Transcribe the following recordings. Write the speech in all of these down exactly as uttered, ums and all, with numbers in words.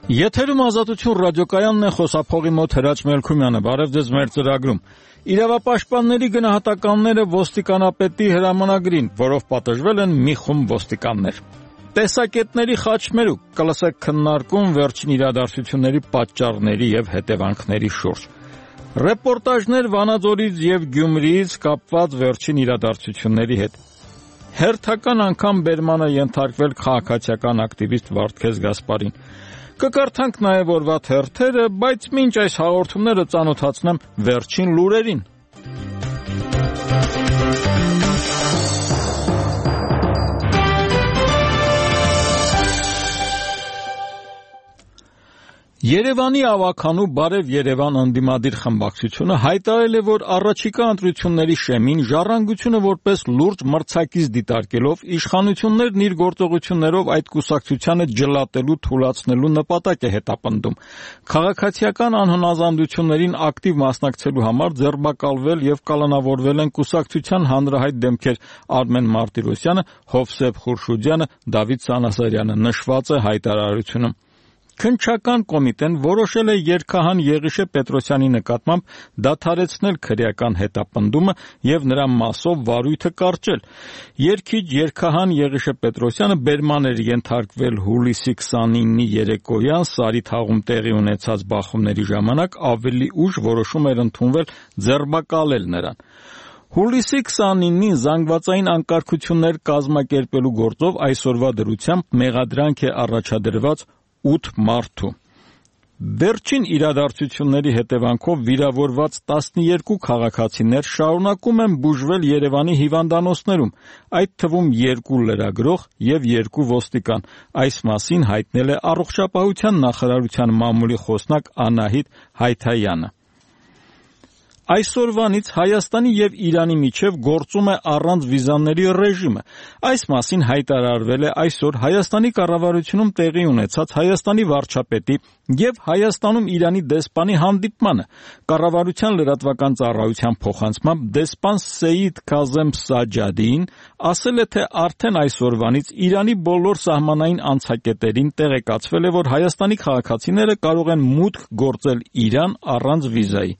Եթերում Ազատություն ռադիոկայանն է, խոսափողի մոտ Հրաչ Մելքումյանը, բարև ձեզ մեր ծրագրում։ Իրավապաշտպանների գնահատականները ոստիկանապետի հրամանագրին, որով պատժվել են մի խումբ ոստիկաններ։ Տեսակետների խաչմերուկ, կլսեք քննարկում վերջին իրադարձությունների պատճառների եւ հետևանքների շուրջ։ Ռեպորտաժներ Վանաձորից եւ Գյումրիից կապված վերջին իրադարձությունների հետ։ Հերթական անգամ բերման է ենթարկվել քաղաքացիական ակտիվիստ Վարդգես Գասպարին։ Կկարդանք նաև օրվա թերթերը, բայց մինչ այս հաղորդումները ծանոթացնեմ վերջին լուրերին։ Երևանի ավականու Բարև Երևան ընդդիմադիր խմբակցությունը հայտարարել է, որ առաջիկա ընտրությունների շեմին ժառանգությունը որպես լուրջ մրցակից դիտարկելով իշխանություններն իր գործողություններով այդ կուսակցությանը ջլատելու, թուլացնելու նպատակ է հետապնդում։ Քաղաքացիական անհնազանդություններին ակտիվ մասնակցելու համար ձերբակալվել եւ կալանավորվել են կուսակցության հանրահայտ դեմքեր Արմեն Մարտիրոսյանը, Հովսեփ Խուրշուդյանը, Դավիթ Սանասարյանը, նշված է հայտարարությունում։ Քննչական կոմիտեն որոշել է Երգահան Եղիշե Պետրոսյանի նկատմամբ դադարեցնել քրեական հետապնդումը եւ նրա մասով վարույթը կարճել։ Երգիչ Երգահան Եղիշե Պետրոսյանը բերման էր ենթարկվել հուլիսի քսանինի երեկոյան Սարի թաղում տեղի ունեցած բախումների ժամանակ, ավելի ուշ որոշում էր ընդունվել ձերբակալել նրան։ Հուլիսի քսանինին զանգվածային անկարգություններ կազմակերպելու գործով այսօրվա դրությամբ մեղադրանք է առաջադրված ութ մարդու։ Վերջին իրադարձությունների հետևանքով վիրավորված տասնյոթ քաղաքացիներ շարունակում են բուժվել Երևանի հիվանդանոցներում, այդ թվում երկու լրագրող եւ երկու ոստիկան։ Այս մասին հայտնել է Առողջապահության նախարարության մամուլի խոսնակ Անահիտ Հայթայանը։ Այսօրվանից Հայաստանի եւ Իրանի միջև գործում է առանց վիզաների ռեժիմը։ Այս մասին հայտարարվել է այսօր Հայաստանի կառավարությունում տեղի ունեցած Հայաստանի վարչապետի եւ Հայաստանում Իրանի դեսպանի հանդիպմանը։ Կառավարության լրատվական ծառայության փոխանցմամբ դեսպան Սեյիդ Քազեմ Սաջադին ասել է, թե արդեն այսօրվանից Իրանի բոլոր սահմանային անցակետերին տեղեկացվել է, որ Հայաստանի քաղաքացիները կարող են մուտք գործել Իրան առանց վիզայի։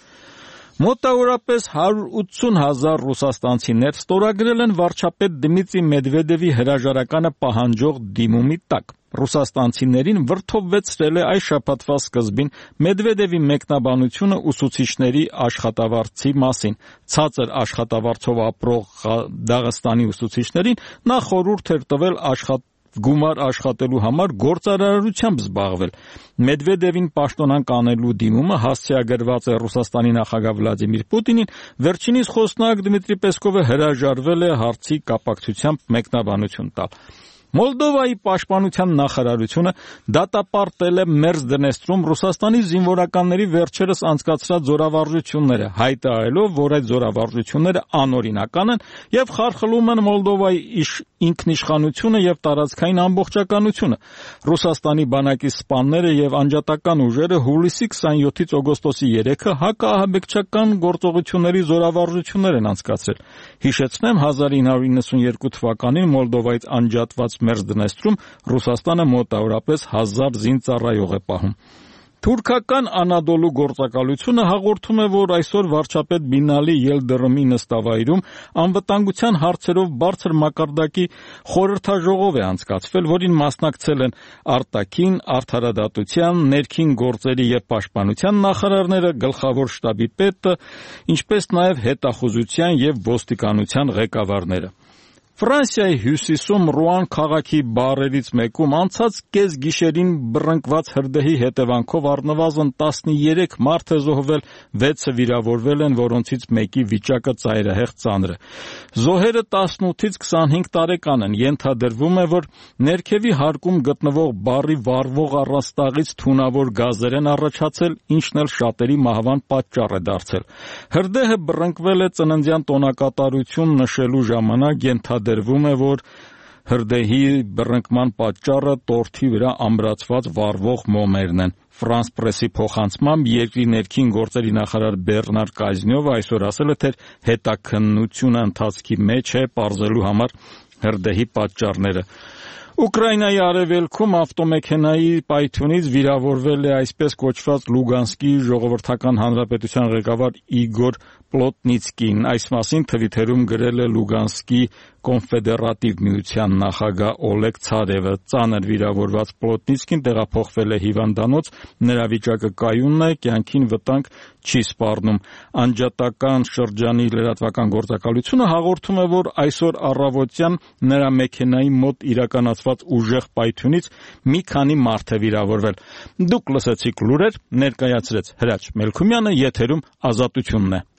Մոտավորապես հարյուր ութսուն հազար ռուսաստանցիներ ստորագրել են վարչապետ Դմիտրի Մեդվեդևի հրաժարականը պահանջող դիմումի տակ։ Ռուսաստանցիներին վրդովվեցրել է այս շաբաթվա սկզբին Մեդվեդևի մեկնաբանությունը ուսուցիչների աշխատավարձի մասին։ Ցածր աշխատավարձով ապրող Դաղստանի ուսուցիչներին նա խորհուրդ էր տվել աշխատել գումար աշխատելու համար գործարարությամբ զբաղվել։ Մեդվեդևին պաշտոնանկ անելու դիմումը հասցեագրված է Ռուսաստանի նախագահ Վլադիմիր Պուտինին, վերջինիս խոսնակ Դմիտրի Պեսկովը հրաժարվել է հարցի կապակցությամբ մեկնաբանություն տալ։ Մոլդովայի պաշտպանության նախարարությունը դատապարտել է Մերձ Դնեստրում Ռուսաստանի զինվորականների վերջերս անցկացրած զորավարժությունները, հայտարարելով, որ այդ զորավարժությունները անօրինական են եւ խարխլում են Մոլդովայի ինքնիշխանությունը եւ տարածքային ամբողջականությունը։ Ռուսաստանի բանակի սպաները եւ անջատական ուժերը հուլիսի քսանյոթից օգոստոսի երեքը հակաահաբեկչական գործողությունների զորավարժություններ են անցկացրել։ Հիշեցնեմ, հազար ինը հարյուր իննսունյոթ թվականին Մոլդովայից անջատված Մերձ Դնեստրում Ռուսաստանը մոտավորապես հազար զինծառայող է պահում։ Թուրքական Անադոլու գործակալությունը հաղորդում է, որ այսօր վարչապետ Բինալի Ելդրմի նստավայրում անվտանգության հարցերով բարձր մակարդակի խորհրդաժողով է անցկացվել, որին մասնակցել են արտաքին, արդարադատության, ներքին գործերի եւ պաշտպանության նախարարները, գլխավոր շտաբի պետը, ինչպես նաեւ հետախուզության եւ ոստիկանության ղեկավարները։ Ֆրանսիայի հյուսիսում Ռուան քաղաքի բարերից մեկում անցած կես գիշերին բռնկված հրդեհի հետևանքով առնվազն տասնյոթ մարդ է զոհվել, վեցը վիրավորվել են, որոնցից մեկի վիճակը ծայրահեղ ծանր է։ Զոհերը տասնութից քսանհինգ տարեկան են, ենթադրվում է, որ ներքևի հարկում գտնվող բարի վառվող առաստաղից թունավոր գազեր են առաջացել, ինչն էլ շատերի մահվան պատճառ է դարձել։ Հրդեհը բռնկվել է ծննդյան տոնակատարություն նշելու ժամանակ, ենթադրվում է, որ հրդեհի բռնկման պատճառը տորթի վրա ամրացված վառվող մոմերն են։ Ֆրանս պրեսի փոխանցմամբ երկրի ներքին գործերի նախարար Բեռնար Կազնյովը այսօր ասել է, թե հետաքննությունը ընթացքի մեջ է պարզելու համար հրդեհի պատճառները։ Ուկրաինայի արևելքում ավտոմեքենայի պայթյունից վիրավորվել է այսպես կոչված Լուգանսկի ժողովրդական հանրապետության ղեկավար Իգոր Պլոտնիցկին։ Այս մասին Թվիթերում գրել է Լուգանսկի կոնֆեդերատիվ միության նախագահ Օլեգ Ցարևը։ Ծանր վիրավորված Պլոտնիցկին տեղափոխվել է հիվանդանոց, նրա վիճակը կայուն է, կյանքին վտանգ չի սպառնում։ Անջատական շրջանի լրատվական գործակալությունը հաղորդում է, որ այսօր առավոտյան նրա մեքենայի մոտ իրականացված ուժեղ պայթյունից մի քանի մարդ է վիրավորվել։ Դուք լսեցիք լուրեր, ներկայացրեց Հրաչ Մելքումյանը, եթերում Ազատությունն է։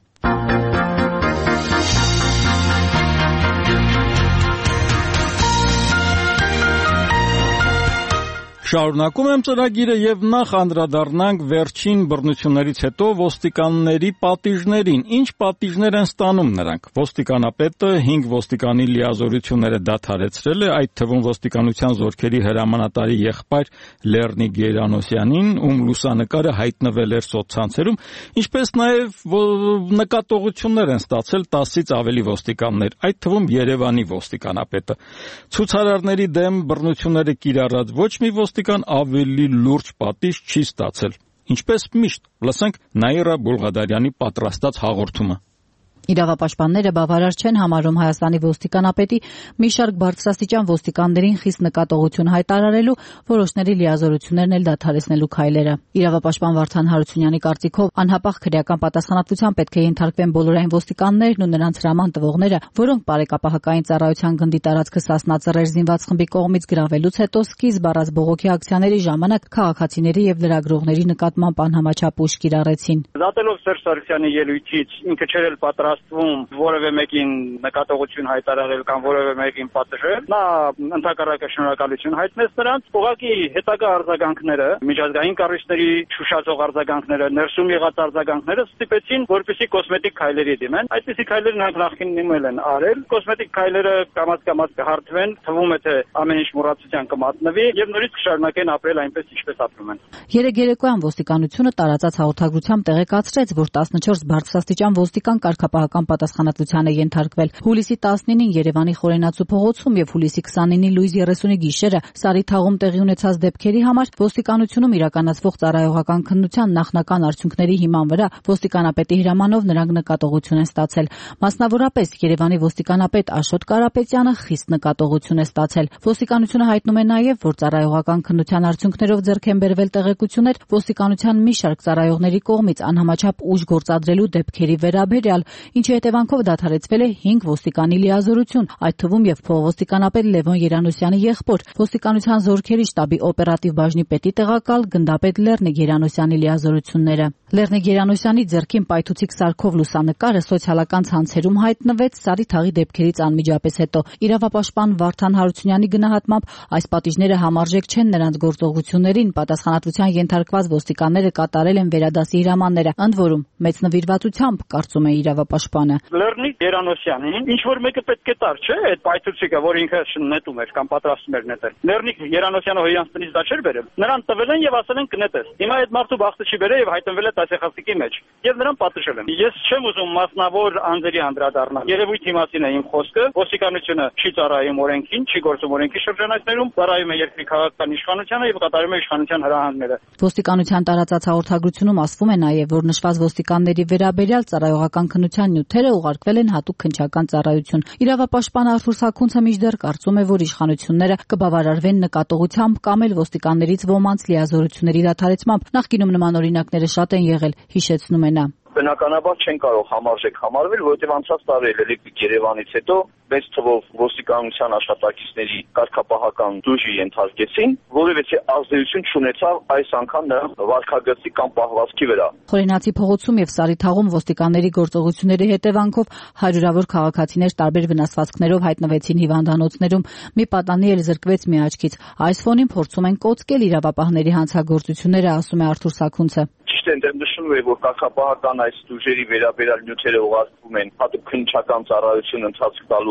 Շարունակում եմ ծրագիրը եւ նախ անդրադառնանք վերջին բռնություններից հետո ոստիկանների պատիժներին։ Ինչ պատիժներ են ստանում նրանք։ Ոստիկանապետը հինգ ոստիկանի լիազորությունները դադարեցրել է, այդ թվում ոստիկանության զորքերի հրամանատարի եղբայր Լեռնիկ Գերանոսյանին, ում լուսանկարը հայտնվել էր սոցցանցերում, ինչպես նաեւ նկատողություններ են ստացել տասից ավելի ոստիկաններ, այդ թվում Երևանի ոստիկանապետը։ Ցուցարարների դեմ բռնությունները կիրառած ոչ մի ոստիկան ավելի լուրջ պատիժ չի ստացել։ Ինչպես միշտ, լսենք Նաիրա Բուլղադարյանի պատրաստած հաղորդումը։ Իրավապաշտպանները բավարար չեն համարում Հայաստանի ոստիկանապետի մի շարք բարձրաստիճան ոստիկաններին խիստ նկատողություն հայտարարելու, որոշների լիազորություններն էլ դադարեցնելու քայլերը։ Իրավապաշտպան Վարդան Հարությունյանի կարծիքով անհապաղ քրեական պատասխանատվության պետք է ենթարկվեն բոլորային ոստիկաններն ու նրանց հրաման տվողները, որոնք բարեկապահական ծառայության գնդի տարածքը սասնածռեր զինված խմբի կողմից գրավելուց հետո սկիզբ առած բողոքի ակցիաների ժամանակ քաղաքացիների եւ լրագրողների նկատմամբ անհամաչափ ուժ կիրառեցին։ Դատելով Սերժ Սարգսյանի ելույթից ինքը չէր էլ պատրաստվում որևէ մեկին նկատողություն հայտարարել կամ որևէ մեկին պատժել, նա ընդհակառակը շնորհակալություն հայտնեց նրանց, ուղղակի հետագա արձագանքները, միջազգային կառույցների շուշացող արձագանքները, ներսում եղած արձագանքները ստիպեցին, որպեսզի կոսմետիկ քայլերի դիմեն։ Այդպիսի քայլեր նրանք նախկինում են արել, կոսմետիկ քայլերը կամաց-կամաց կհարթվեն, թվում է թե ամեն ինչ մոռացության կմատնվի եւ նորից կշարունակեն ապրել այնպես, ինչպես ապրում են։ Երեկ երեկոյան ոստիկանությունը տարածած հաղորդագրությամբ տեղեկացրեց, որ տասնչորս բարձրաստիճան ոստիկան կարգապահական պատասխանատվության է ենթարկվել։ Հուլիսի տասնինին Երևանի Խորենացու փողոցում եւ հուլիսի քսանինի լույս երեսունի գիշերը Սարիթաղում տեղի ունեցած դեպքերի համար ոստիկանությունում իրականացվող ծառայողական քննության նախնական արդյունքների հիման վրա ոստիկանապետի հրամանով նրանք նկատողություն են ստացել։ Մասնավորապես Երևանի ոստիկանապետ Աշոտ Կարապետյանը խիստ նկատողություն է ստացել։ Ոստիկանությունը հայտնում է նաեւ, որ ծառայողական քննության արդյունքներով ձեռք են բերվել տեղեկություններ ոստիկանության մի շարք ծառայողների կողմից անհամաչափ ուժ գործադրելու դեպքերի վերաբերյալ, ինչի հետևանքով դադարեցվել է հինգ ոստիկանի լիազորություն, այդ թվում եւ փոխոստիկանապետ Լևոն Երանոսյանի եղբոր, ոստիկանության զորքերի շտաբի օպերատիվ բաժնի պետի տեղակալ գնդապետ Լեռնիկ Երանոսյանի լիազորությունները։ Լեռնիկ Երանոսյանի ձեռքին պայթուցիկ սարքով լուսանկարը սոցիալական ցանցերում հայտնվեց Սարիթաղի դեպքերից անմիջապես հետո։ Իրավապաշտպան Վարդան Հարությունյանի գնահատմամբ այս պատիժները համարժեք չեն նրանց գործողություններին, պատասխանատվության ենթարկված ոստիկանները կատարել են վերադասի հրամանները, ընդ որում մեծ նվիրվածությամբ, կարծում է իրավապաշտպանը։ Լեռնիկ Երանոսյանին ինչ որ մեկը պետք է տար, չէ՞, այդ պայթուցիկը, որ ինքը նետում էր կամ պատրաստում էր նետել։ Լեռնիկ Երանոսյանը հոյանց տնից դա չէր բերել։ Նրան տվել են եւ ասել են կնետես։ Հիմա այդ մարդու բախտը չի բերել եւ հայտնվել է տասեղասիկի մեջ եւ նրան պատժել են։ Ես չեմ ուզում մասնավոր անձերի անդրադառնալ։ Երևույթի մասին է իմ խոսքը։ Ոստիկանությունը չի ծառայում օրենքին, չի գործում օրենքի շրջանակներում, ծառայում է երկրի քաղաքական իշխանությանը եւ կատարում է իշխանության հրահանգները։ Ոստիկանության տարածած հաղորդագրությունում ասվում է նաեւ, որ նշված ոստիկանների վերաբերյալ ծառայողական քննության նյութերը ուղարկվել են հատուկ քննչական ծառայություն։ Իրավապաշտպան Արթուր Սաքունցը մինչդեռ կարծում է, որ իշխանությունները կբավարարվեն նկատողությամբ կամ էլ ոստիկաններից ոմանց լիազորությունների դադարեցմամբ։ Նախկինում նման օրինակները շատ են եղել, հիշեցնում է նա։ Բնականաբար չեն կարող համարժեք համարվել, որովհետև անցած տարի Էլեկտրիկ Երևանից հետո մեծ թվով ոստիկանության աշխատակիցների կարգապահական դույժի ենթարկեցին, որովհետև ազդեցություն չունեցավ այս անգամ նրանց վարքագծի կամ պահվածքի վրա։ Խորենացի փողոցում եւ Սարիթաղում ոստիկանների գործողությունների հետևանքով հարյուրավոր քաղաքացիներ տարբեր վնասվածքներով հայտնվեցին հիվանդանոցներում, մի պատանի էլ զրկվեց մի աչքից։ Այս ֆոնին փորձում են կոծկել իրավապահների հանցագործությունները, ասում է Արթուր Սաքունցը։ Դեմ նշում է, որ կարգապահական այս դույժերի վերաբերյալ նյութերը ուղարկվում են հատուկ քննչական ծառայություն ընթացք տալու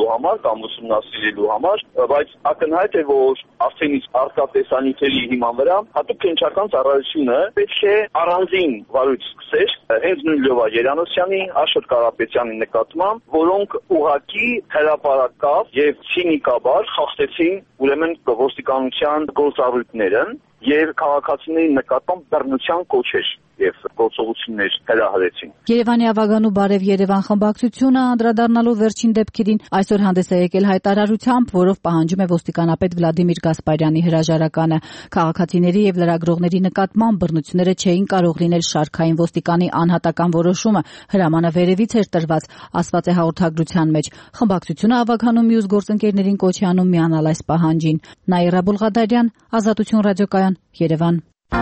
ստանալու համար կամ ուսումնասիրելու համար, բայց ակնհայտ է, որ արդեն իսկ արկա տեսանյութերի հիման վրա հատուկ քննչական ծառայությունը պետք է առանձին վարույթ սկսեր հենց նույն Լյովա Երանոսյանի, Աշոտ Կարապետյանի նկատմամբ, որոնք ուղղակի հրապարակավ եւ ցինիկաբար խախտեցին ուրեմն ոստիկանության գործառույթները եւ քաղաքացիների նկատմամբ բռնության կոչեր եւ գործողություններ հրահրեցին։ Երևանի ավագանու Բարև Երևան խմբակցությունը անդրադառնալով վերջին դեպքերին այսօր հանդես է եկել հայտարարությամբ, որով պահանջում է ոստիկանապետ Վլադիմիր Գասպարյանի հրաժարականը։ Քաղաքացիների եւ լրագրողների նկատմամբ բռնությունները չէին կարող լինել շարքային ոստիկանի անհատական որոշումը, հրամանը վերևից էր տրված, ասված է հաղորդագրության մեջ։ Խմբակցությունը ավագանու մյուս գործընկերներին կոչ է անում միանալ այս պահանջին։ Նաիրա Բուլղադարյան, Ազատություն ռադիոկայան, Երևան։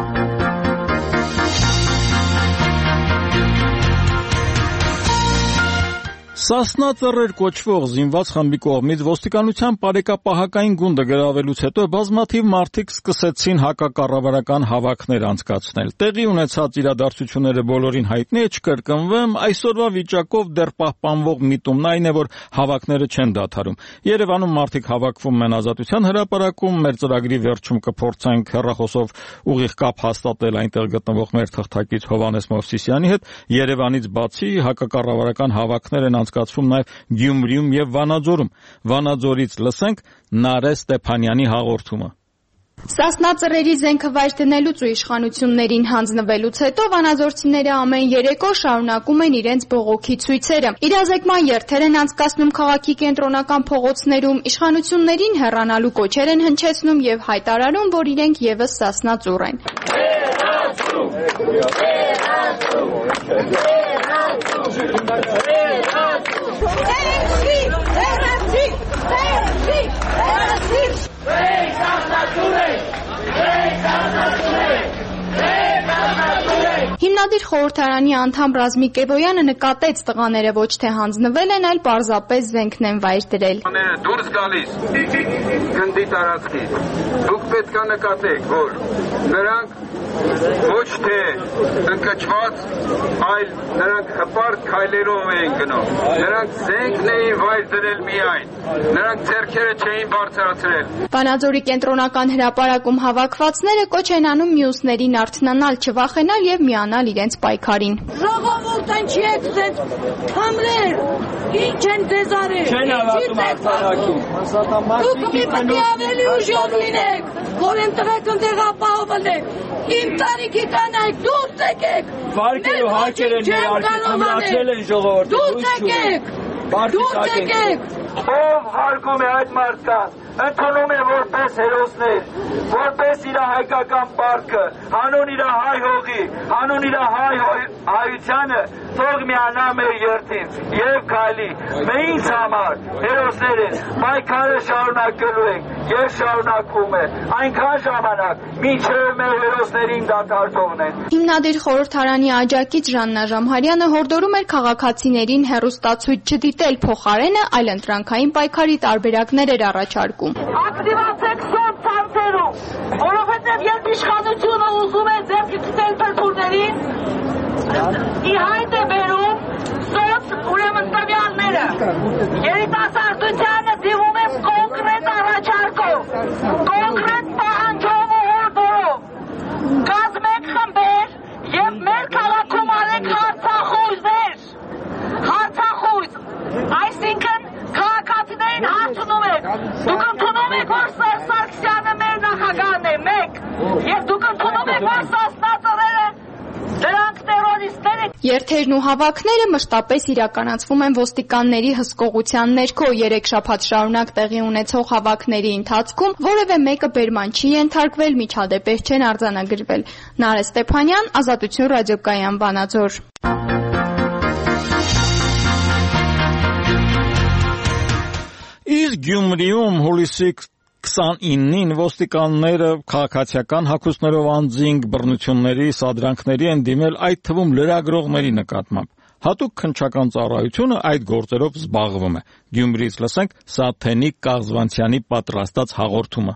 Սասնա ծռեր կոչվող զինված խմբի կողմից ոստիկանության պարեկապահական գունդը գրավելուց հետո բազմաթիվ մարդիկ սկսեցին հակակառավարական հավաքներ անցկացնել։ Տեղի ունեցած իրադարձությունները բոլորին հայտնի է, չկրկնվեմ, այսօրվա վիճակով դեռ պահպանվող միտումն այն է, որ հավաքները չեն դադարում։ Երևանում մարդիկ հավաքվում են Ազատության հրապարակում, մեր ծրագրի վերջում կփորձենք հեռախոսով ուղիղ կապ հաստատել այնտեղ գտնվող մեր թղթակից Հովհաննես Մովսիսյանի հետ։ Երևանից բացի հակակառավարական հավաքներ են անցկացվում նաև Գյումրիում եւ Վանաձորում։ Վանաձորից լսենք Նարէ Ստեփանյանի հաղորդումը։ Սասնա ծռերի զենքը վայր դնելուց ու իշխանություններին հանձնվելուց հետո վանաձորցիները ամեն երեկո շարունակում են իրենց բողոքի ցույցերը։ Իրազեկման երթեր են անցկացնում քաղաքի կենտրոնական փողոցներում, իշխանություններին հեռանալու կոչեր են հնչեցնում եւ հայտարարում, որ իրենք եւս Սասնա ծուռ են։ Հիմնադիր խորհրդարանի անդամ Ռազմիկ Էվոյանը նկատեց տղաները ոչ թե հանձնվել են, այլ պարզապես զենքն են վայր դրել։ Դուրս գալիս գնդի տարածքից։ Դուք պետք է նկատեք, որ նրանք ոչ թե ընկճված, այլ նրանք հպարտ քայլերով էին գնում։ Նրանք զենքն էին վայր դրել միայն։ Նրանք ձեռքերը չէին բարձրացրել։ Վանաձորի կենտրոնական հրապարակում հավաքվածները կոչ են անում մյուսներին արթնանալ, չվախենալ եւ միանալ իրենց պայքարին։ Ժողովուրդ ինչի եք ձեզ թամրեր, ինչ են ձեզ արել։ Չեն հավատում արտարակին։ Դուք մի պետք է ավելի ուժեղ լինեք, որ են տղեկ ընդեղ ապահովելեք։ Իմ տարիքի կանայք դուրս եկեք։ Վարկերը հաճեր են ներարկել են ժողովուրդը։ Դուրս եկեք։ Դուրս եկեք։ Ով հարգում է այդ մարդկանց, ընդունում է որպես հերոսներ, որպես իր հայկական պարտքը, հանուն իր հայ հողի, հանուն իր հայ հայությանը, թող միանա մեր երթին եւ քայլի։ Մենք ինձ համար հերոսներ են, պայքարը շարունակելու ենք եւ շարունակվում է այնքան ժամանակ, մինչեւ մեր հերոսներին դատարկողնեն։ Հիմնադիր խորհրդարանի աջակից Ժաննա Ժամհարյանը հորդորում էր քաղաքացիներին հեռուստացույց չդիտել, փոխարենը այլ ընտրանքային պայքարի տարբերակներ էր առաջարկում։ Ակտիվացեք սոցցանցերում, որովհետև երբ իշխանությունը ուզում է ձեռքի գտել փրփուրներին, ի հայտ է բերում սոց ուրեմն տվյալները։ Երիտասարդությանը դիմում եմ կոնկրետ առաջարկով, կոնկրետ պահանջով ու հորդորով։ Կազմեք խմբեր եւ մեր քաղաքում արեք հարցախույզներ։ Հարցախույզ, այսինքն քաղաքացիներին հարցնում եք, դուք ընդունում եք, որ Սերժ Սարգսյանը մեր նախագահն է, մեկ, եւ դուք ընդունում եք, որ Սասնա ծռերը դրանք տերորիստներ են։ Երթերն ու հավաքները մշտապես իրականացվում են ոստիկանների հսկողության ներքո։ Երեք շաբաթ շարունակ տեղի ունեցող հավաքների ընթացքում որևէ մեկը բերման չի ենթարկվել, միջադեպեր չեն արձանագրվել։ Նարէ Ստեփանյան, Ազատություն ռադիոկայան, Վանաձոր։ Իսկ Գյումրիում հուլիսի քսանինին ոստիկանները քաղաքացիական հագուստներով անձինք բռնությունների, սադրանքների են դիմել, այդ թվում լրագրողների նկատմամբ։ Հատուկ քննչական ծառայությունը այդ գործերով զբաղվում է։ Գյումրիից լսենք Սաթենիկ Կաղզվանցյանի պատրաստած հաղորդումը։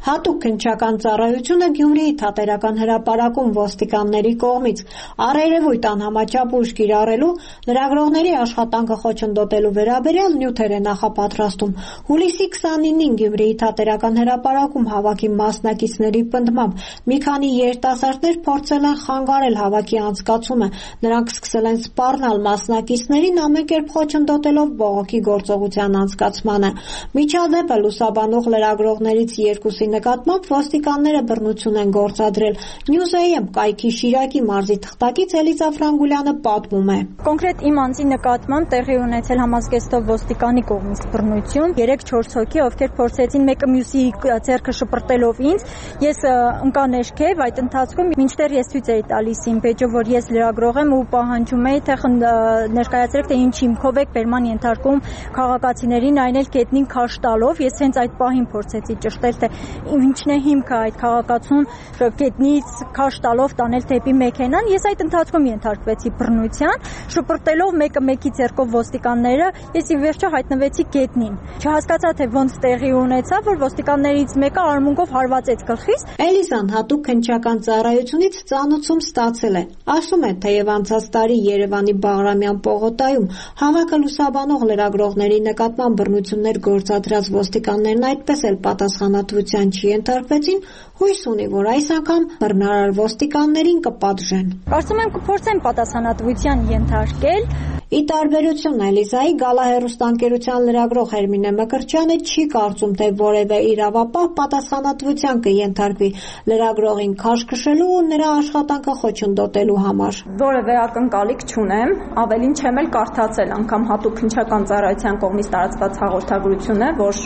Հատուկ քննչական ծառայությունը Գյումրիի թատերական հրապարակում ոստիկանների կողմից առերևույթ անհամաչափ ուժ կիրառելու, լրագրողների աշխատանքը խոչընդոտելու վերաբերյալ նյութեր է նախապատրաստում։ Հուլիսի քսանինին Գյումրիի թատերական հրապարակում հավաքի մասնակիցների պնդմամբ մի քանի երիտասարդներ փորձել են խանգարել հավաքի անցկացումը։ Նրանք սկսել են սպառնալ մասնակիցներին, ամեն կերպ խոչընդոտելով բողոքի գործողության անցկացմանը։ Միջադեպը լուսաբանող լրագրողներից երկուսի նկատմամբ ոստիկանները բռնություն են գործադրել։ Նյուզեյ-ը կայքի Շիրակի մարզի թղթակից Էլիզա Ֆրանգուլյանը պատմում է։ Կոնկրետ իմ անձի նկատմամբ տեղի ունեցել համազգեստով ոստիկանի կողմից բռնություն, երեք-չորս հոգի, ովքեր փորձեցին մեկը մյուսի ձեռքը շպրտելով ինձ, ես ընկա ներքև, այդ ընթացքում մինչդեռ ես ցույց էի տալիս իմ բեջով, որ ես լրագրող եմ ու պահանջում էի, թե ներկայացրեք, թե ինչ հիմքով եք բերման ենթարկում քաղաքացիներին, այն էլ գետնին քաշ տալով, ես հենց այդ պահին փորձեցի ճշտել, թե ինչն է հիմքը այդ քաղաքացուն գետնից քաշ տալով տանել դեպի մեքենան, ես այդ ընթացքում ենթարկվեցի բռնության, շպրտելով մեկը մեկի ձեռքով ոստիկանները, ես ի վերջո հայտնվեցի գետնին։ Չհասկացա, թե ոնց տեղի ունեցավ, որ ոստիկաններից մեկը արմունկով հարվածեց գլխիս։ Էլիզան հատուկ քննչական ծառայությունից ծանուցում ստացել է։ Ասում է, թեև անցած տարի Երևանի Բաղրամյան պողոտայում հավաքը լուսաբանող լրագրողների նկատմամբ բռնություններ գործադրած ոստիկաններն այդպես էլ պատասխանատվության չենթարկվեցին, հույս ունի, որ այս անգամ բռնարար ոստիկաններին կպատժեն։ Կարծում եմ կփորձեն պատասխանատվության ենթարկել։ Ի տարբերություն Էլիզայի, Գալա հեռուստաընկերության լրագրող Հերմինե Մկրտչյանը չի կարծում, թե որևէ իրավապահ պատասխանատվության կենթարկվի լրագրողին քաշքշելու ու նրա աշխատանքը խոչընդոտելու համար։ Որևէ ակնկալիք չունեմ, ավելին չեմ էլ կարդացել անգամ հատուկ քննչական ծառայության կողմից տարածված հաղորդագրությունը, որ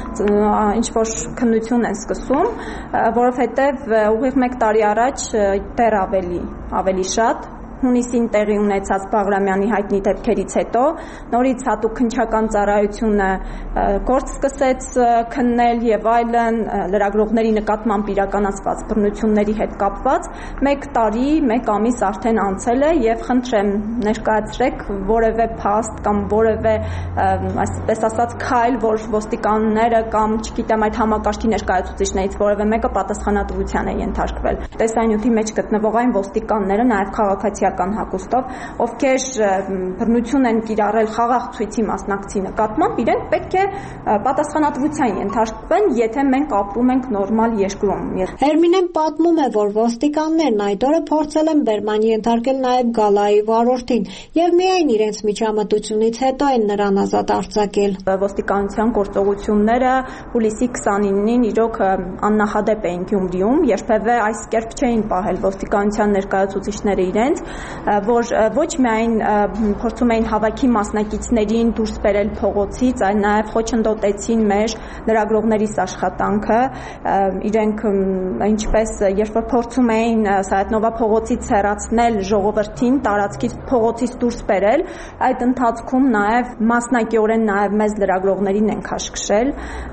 ինչ որ քննություն են սկսում, որովհետև ուղիղ մեկ տարի առաջ դեռ ավելի ավելի շատ հունիսին տեղի ունեցած Բաղրամյանի հայտնի դեպքերից հետո նորից հատուկ քննչական ծառայությունը գործ սկսեց քննել եւ այլն լրագրողների նկատմամբ իրականացված բռնությունների հետ կապված մեկ տարի, մեկ ամիս արդեն անցել է եւ խնդրեմ ներկայացրեք որևէ փաստ կամ որևէ այսպես ասած քայլ, որ ոստիկանները կամ չգիտեմ այդ համակարգի ներկայացուցիչներից որևէ մեկը պատասխանատվության է ենթարկվել։ Տեսանյութի մեջ գտնվող այն ոստիկանները նաեւ քաղաքացի հակոստով, ովքեր բռնություն են կիրառել խաղաղ ցույցի մասնակցի նկատմամբ, իրենք պետք է պատասխանատվության ենթարկվեն, եթե մենք ապրում ենք նորմալ երկրում։ Հերմինեն պատմում է, որ ոստիկաններն այդ օրը փորձել են բերման ենթարկել նաև Գալայի վարորդին եւ միայն իրենց միջամտությունից հետո են նրան ազատ արձակել։ Ոստիկանության գործողությունները հուլիսի քսանինին իրոք աննախադեպ էին Գյումրիում, երբևէ այս կերպ չէին պահել ոստիկանության ներկայացուցիչները իրենց, որ ոչ միայն փորձում էին հավաքի մասնակիցներին դուրս բերել փողոցից, այլ նաև խոչընդոտեցին մեր լրագրողներիս աշխատանքը, իրենք ինչպես երբ որ փորձում էին Սայաթնովա փողոցից հեռացնել ժողովրդին, տարածքից փողոցից դուրս բերել, այդ ընթացքում նաև մասնակիորեն նաև մեզ լրագրողներին են քաշքշել,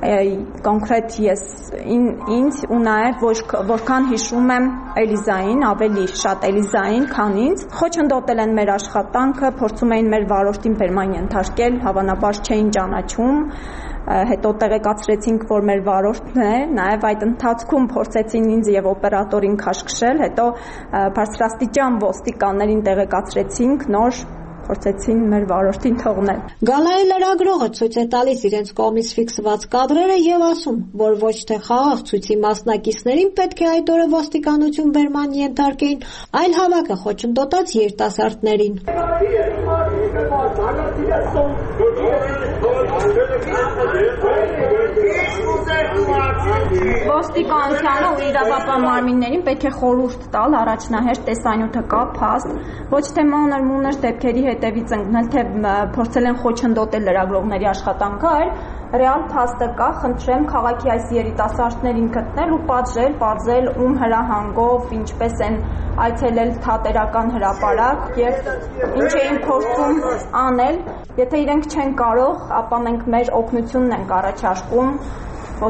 կոնկրետ ես ինձ ու նաև որքան հիշում եմ Էլիզային, ավելի շատ Էլիզային, քան ինձ, խոչընդոտել են մեր աշխատանքը, փորձում էին մեր վարորդին բերման ենթարկել, հավանաբար չէին ճանաչում, հետո տեղեկացրեցինք, որ մեր վարորդն է, նաև այդ ընթացքում փորձեցին ինձ եւ օպերատորին քաշքշել, հետո բարձրաստիճան ոստիկաններին տեղեկացրեցինք, նոր փորձեցին մեր վարորդին թողնել։ Գալայի լրագրողը ցույց է տալիս իրենց կողմից ֆիքսված կադրերը եւ ասում, որ ոչ թե խաղաղ ցույցի մասնակիցներին պետք է այդ օրը ոստիկանություն բերման ենթարկեին, այլ հավաքը խոչընդոտած երիտասարդներին։ Ոստիկանությանը ու իրավապահ մարմիններին պետք է խորհուրդ տալ առաջնահերթ տեսանյութը կա, փաստ, ոչ թե մանր մունր դեպքերի հետևից ընկնել, թե փորձել են խոչընդոտել լրագրողների աշխատանքը, այլ ռեալ փաստը կա, խնդրեմ քաղաքի այս երիտասարդներին գտնել ու պատժել, պարզել ում հրահանգով, ինչպես են այցելել թատերական հրապարակ եւ ինչ էին փորձում անել, եթե իրենք չեն կարող, ապա մենք մեր օգնությունն ենք առաջարկում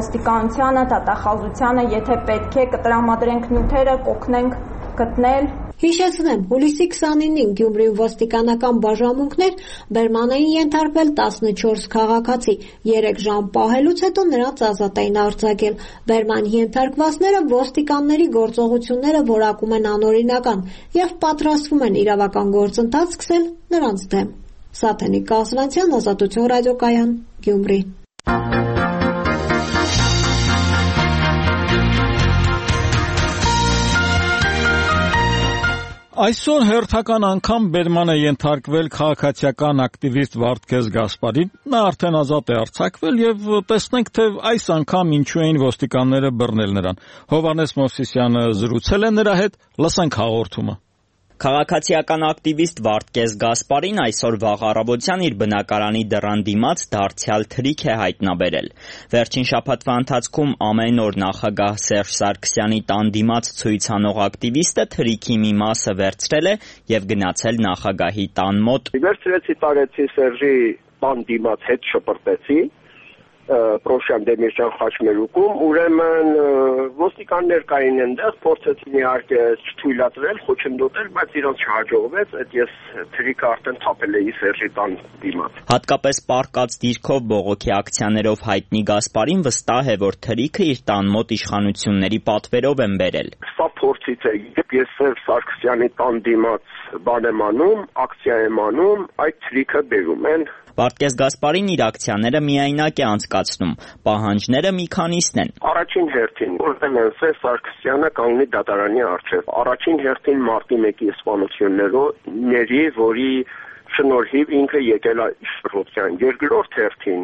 ոստիկանությանը, դատախազությանը, եթե պետք է կտրամադրենք նյութերը, կօգնենք գտնել Հիշեցնեմ, հուլիսի քսանինին Գյումրիում ոստիկանական բաժանմունքներ բերման էին ենթարկվել տասնչորս քաղաքացի, երեք ժամ պահելուց հետո նրանց ազատ էին արձակել։ Բերման ենթարկվածները ոստիկանների գործողությունները որակում են անօրինական և պատրաստվում են իրավական գործընթաց սկսել նրանց դեմ։ Սաթենիկ Կասվանցյան, Ազատություն ռադիոկայան, Գյումրի։ Այսօր հերթական անգամ բերման է ենթարկվել քաղաքացիական ակտիվիստ Վարդգես Գասպարին, նա արդեն ազատ է արձակվել եւ տեսնենք թե այս անգամ ինչու էին ոստիկանները բռնել նրան։ Հովհաննես Մովսիսյանը զրուցել է նրա հետ, լսենք հաղորդումը։ Քաղաքացիական ակտիվիստ Վարդգես Գասպարին այսօր վաղ առավոտյան իր բնակարանի դռան դիմաց դարձյալ թրիք է հայտնաբերել։ Վերջին շաբաթվա ընթացքում ամեն օր նախագահ Սերժ Սարգսյանի տան դիմաց ցույց անող ակտիվիստը թրիքի մի մասը վերցրել է եւ գնացել նախագահի տան մոտ։ Վերցրեցի, տարեցի Սերժի տան դիմաց հետ շպրտեցի Պրոշյան Դեմիրճան խաչմերուկում, ուրեմն ոստիկաններ կային այնտեղ, փորձեցին իհարկե չթույլատրել, խոչընդոտել, բայց իրենց չհաջողվեց, այդ ես թրիկը արդեն թափել էի Սերժի տան դիմաց։ Հատկապես պառկած դիրքով բողոքի ակցիաներով հայտնի Գասպարին վստահ է, որ թրիկը իր տան մոտ իշխանությունների պատվերով են բերել։ Սա փորձից է, երբ ես Սերժ Սարգսյանի տան դիմաց բան եմ անում, ակցիա եմ անում, այդ թրիկը բերում են։ Վարդգես Գասպարին իր ակցիաները միայնակ է անցկացնում, պահանջները մի քանիսն են։ Առաջին հերթին, ուրեմն Սերժ Սարգսյանը կանգնի դատարանի առջև։ Առաջին հերթին մարտի մեկի սպանությունների, որի շնորհիվ ինքը եկել է իշխանության։ Երկրորդ հերթին,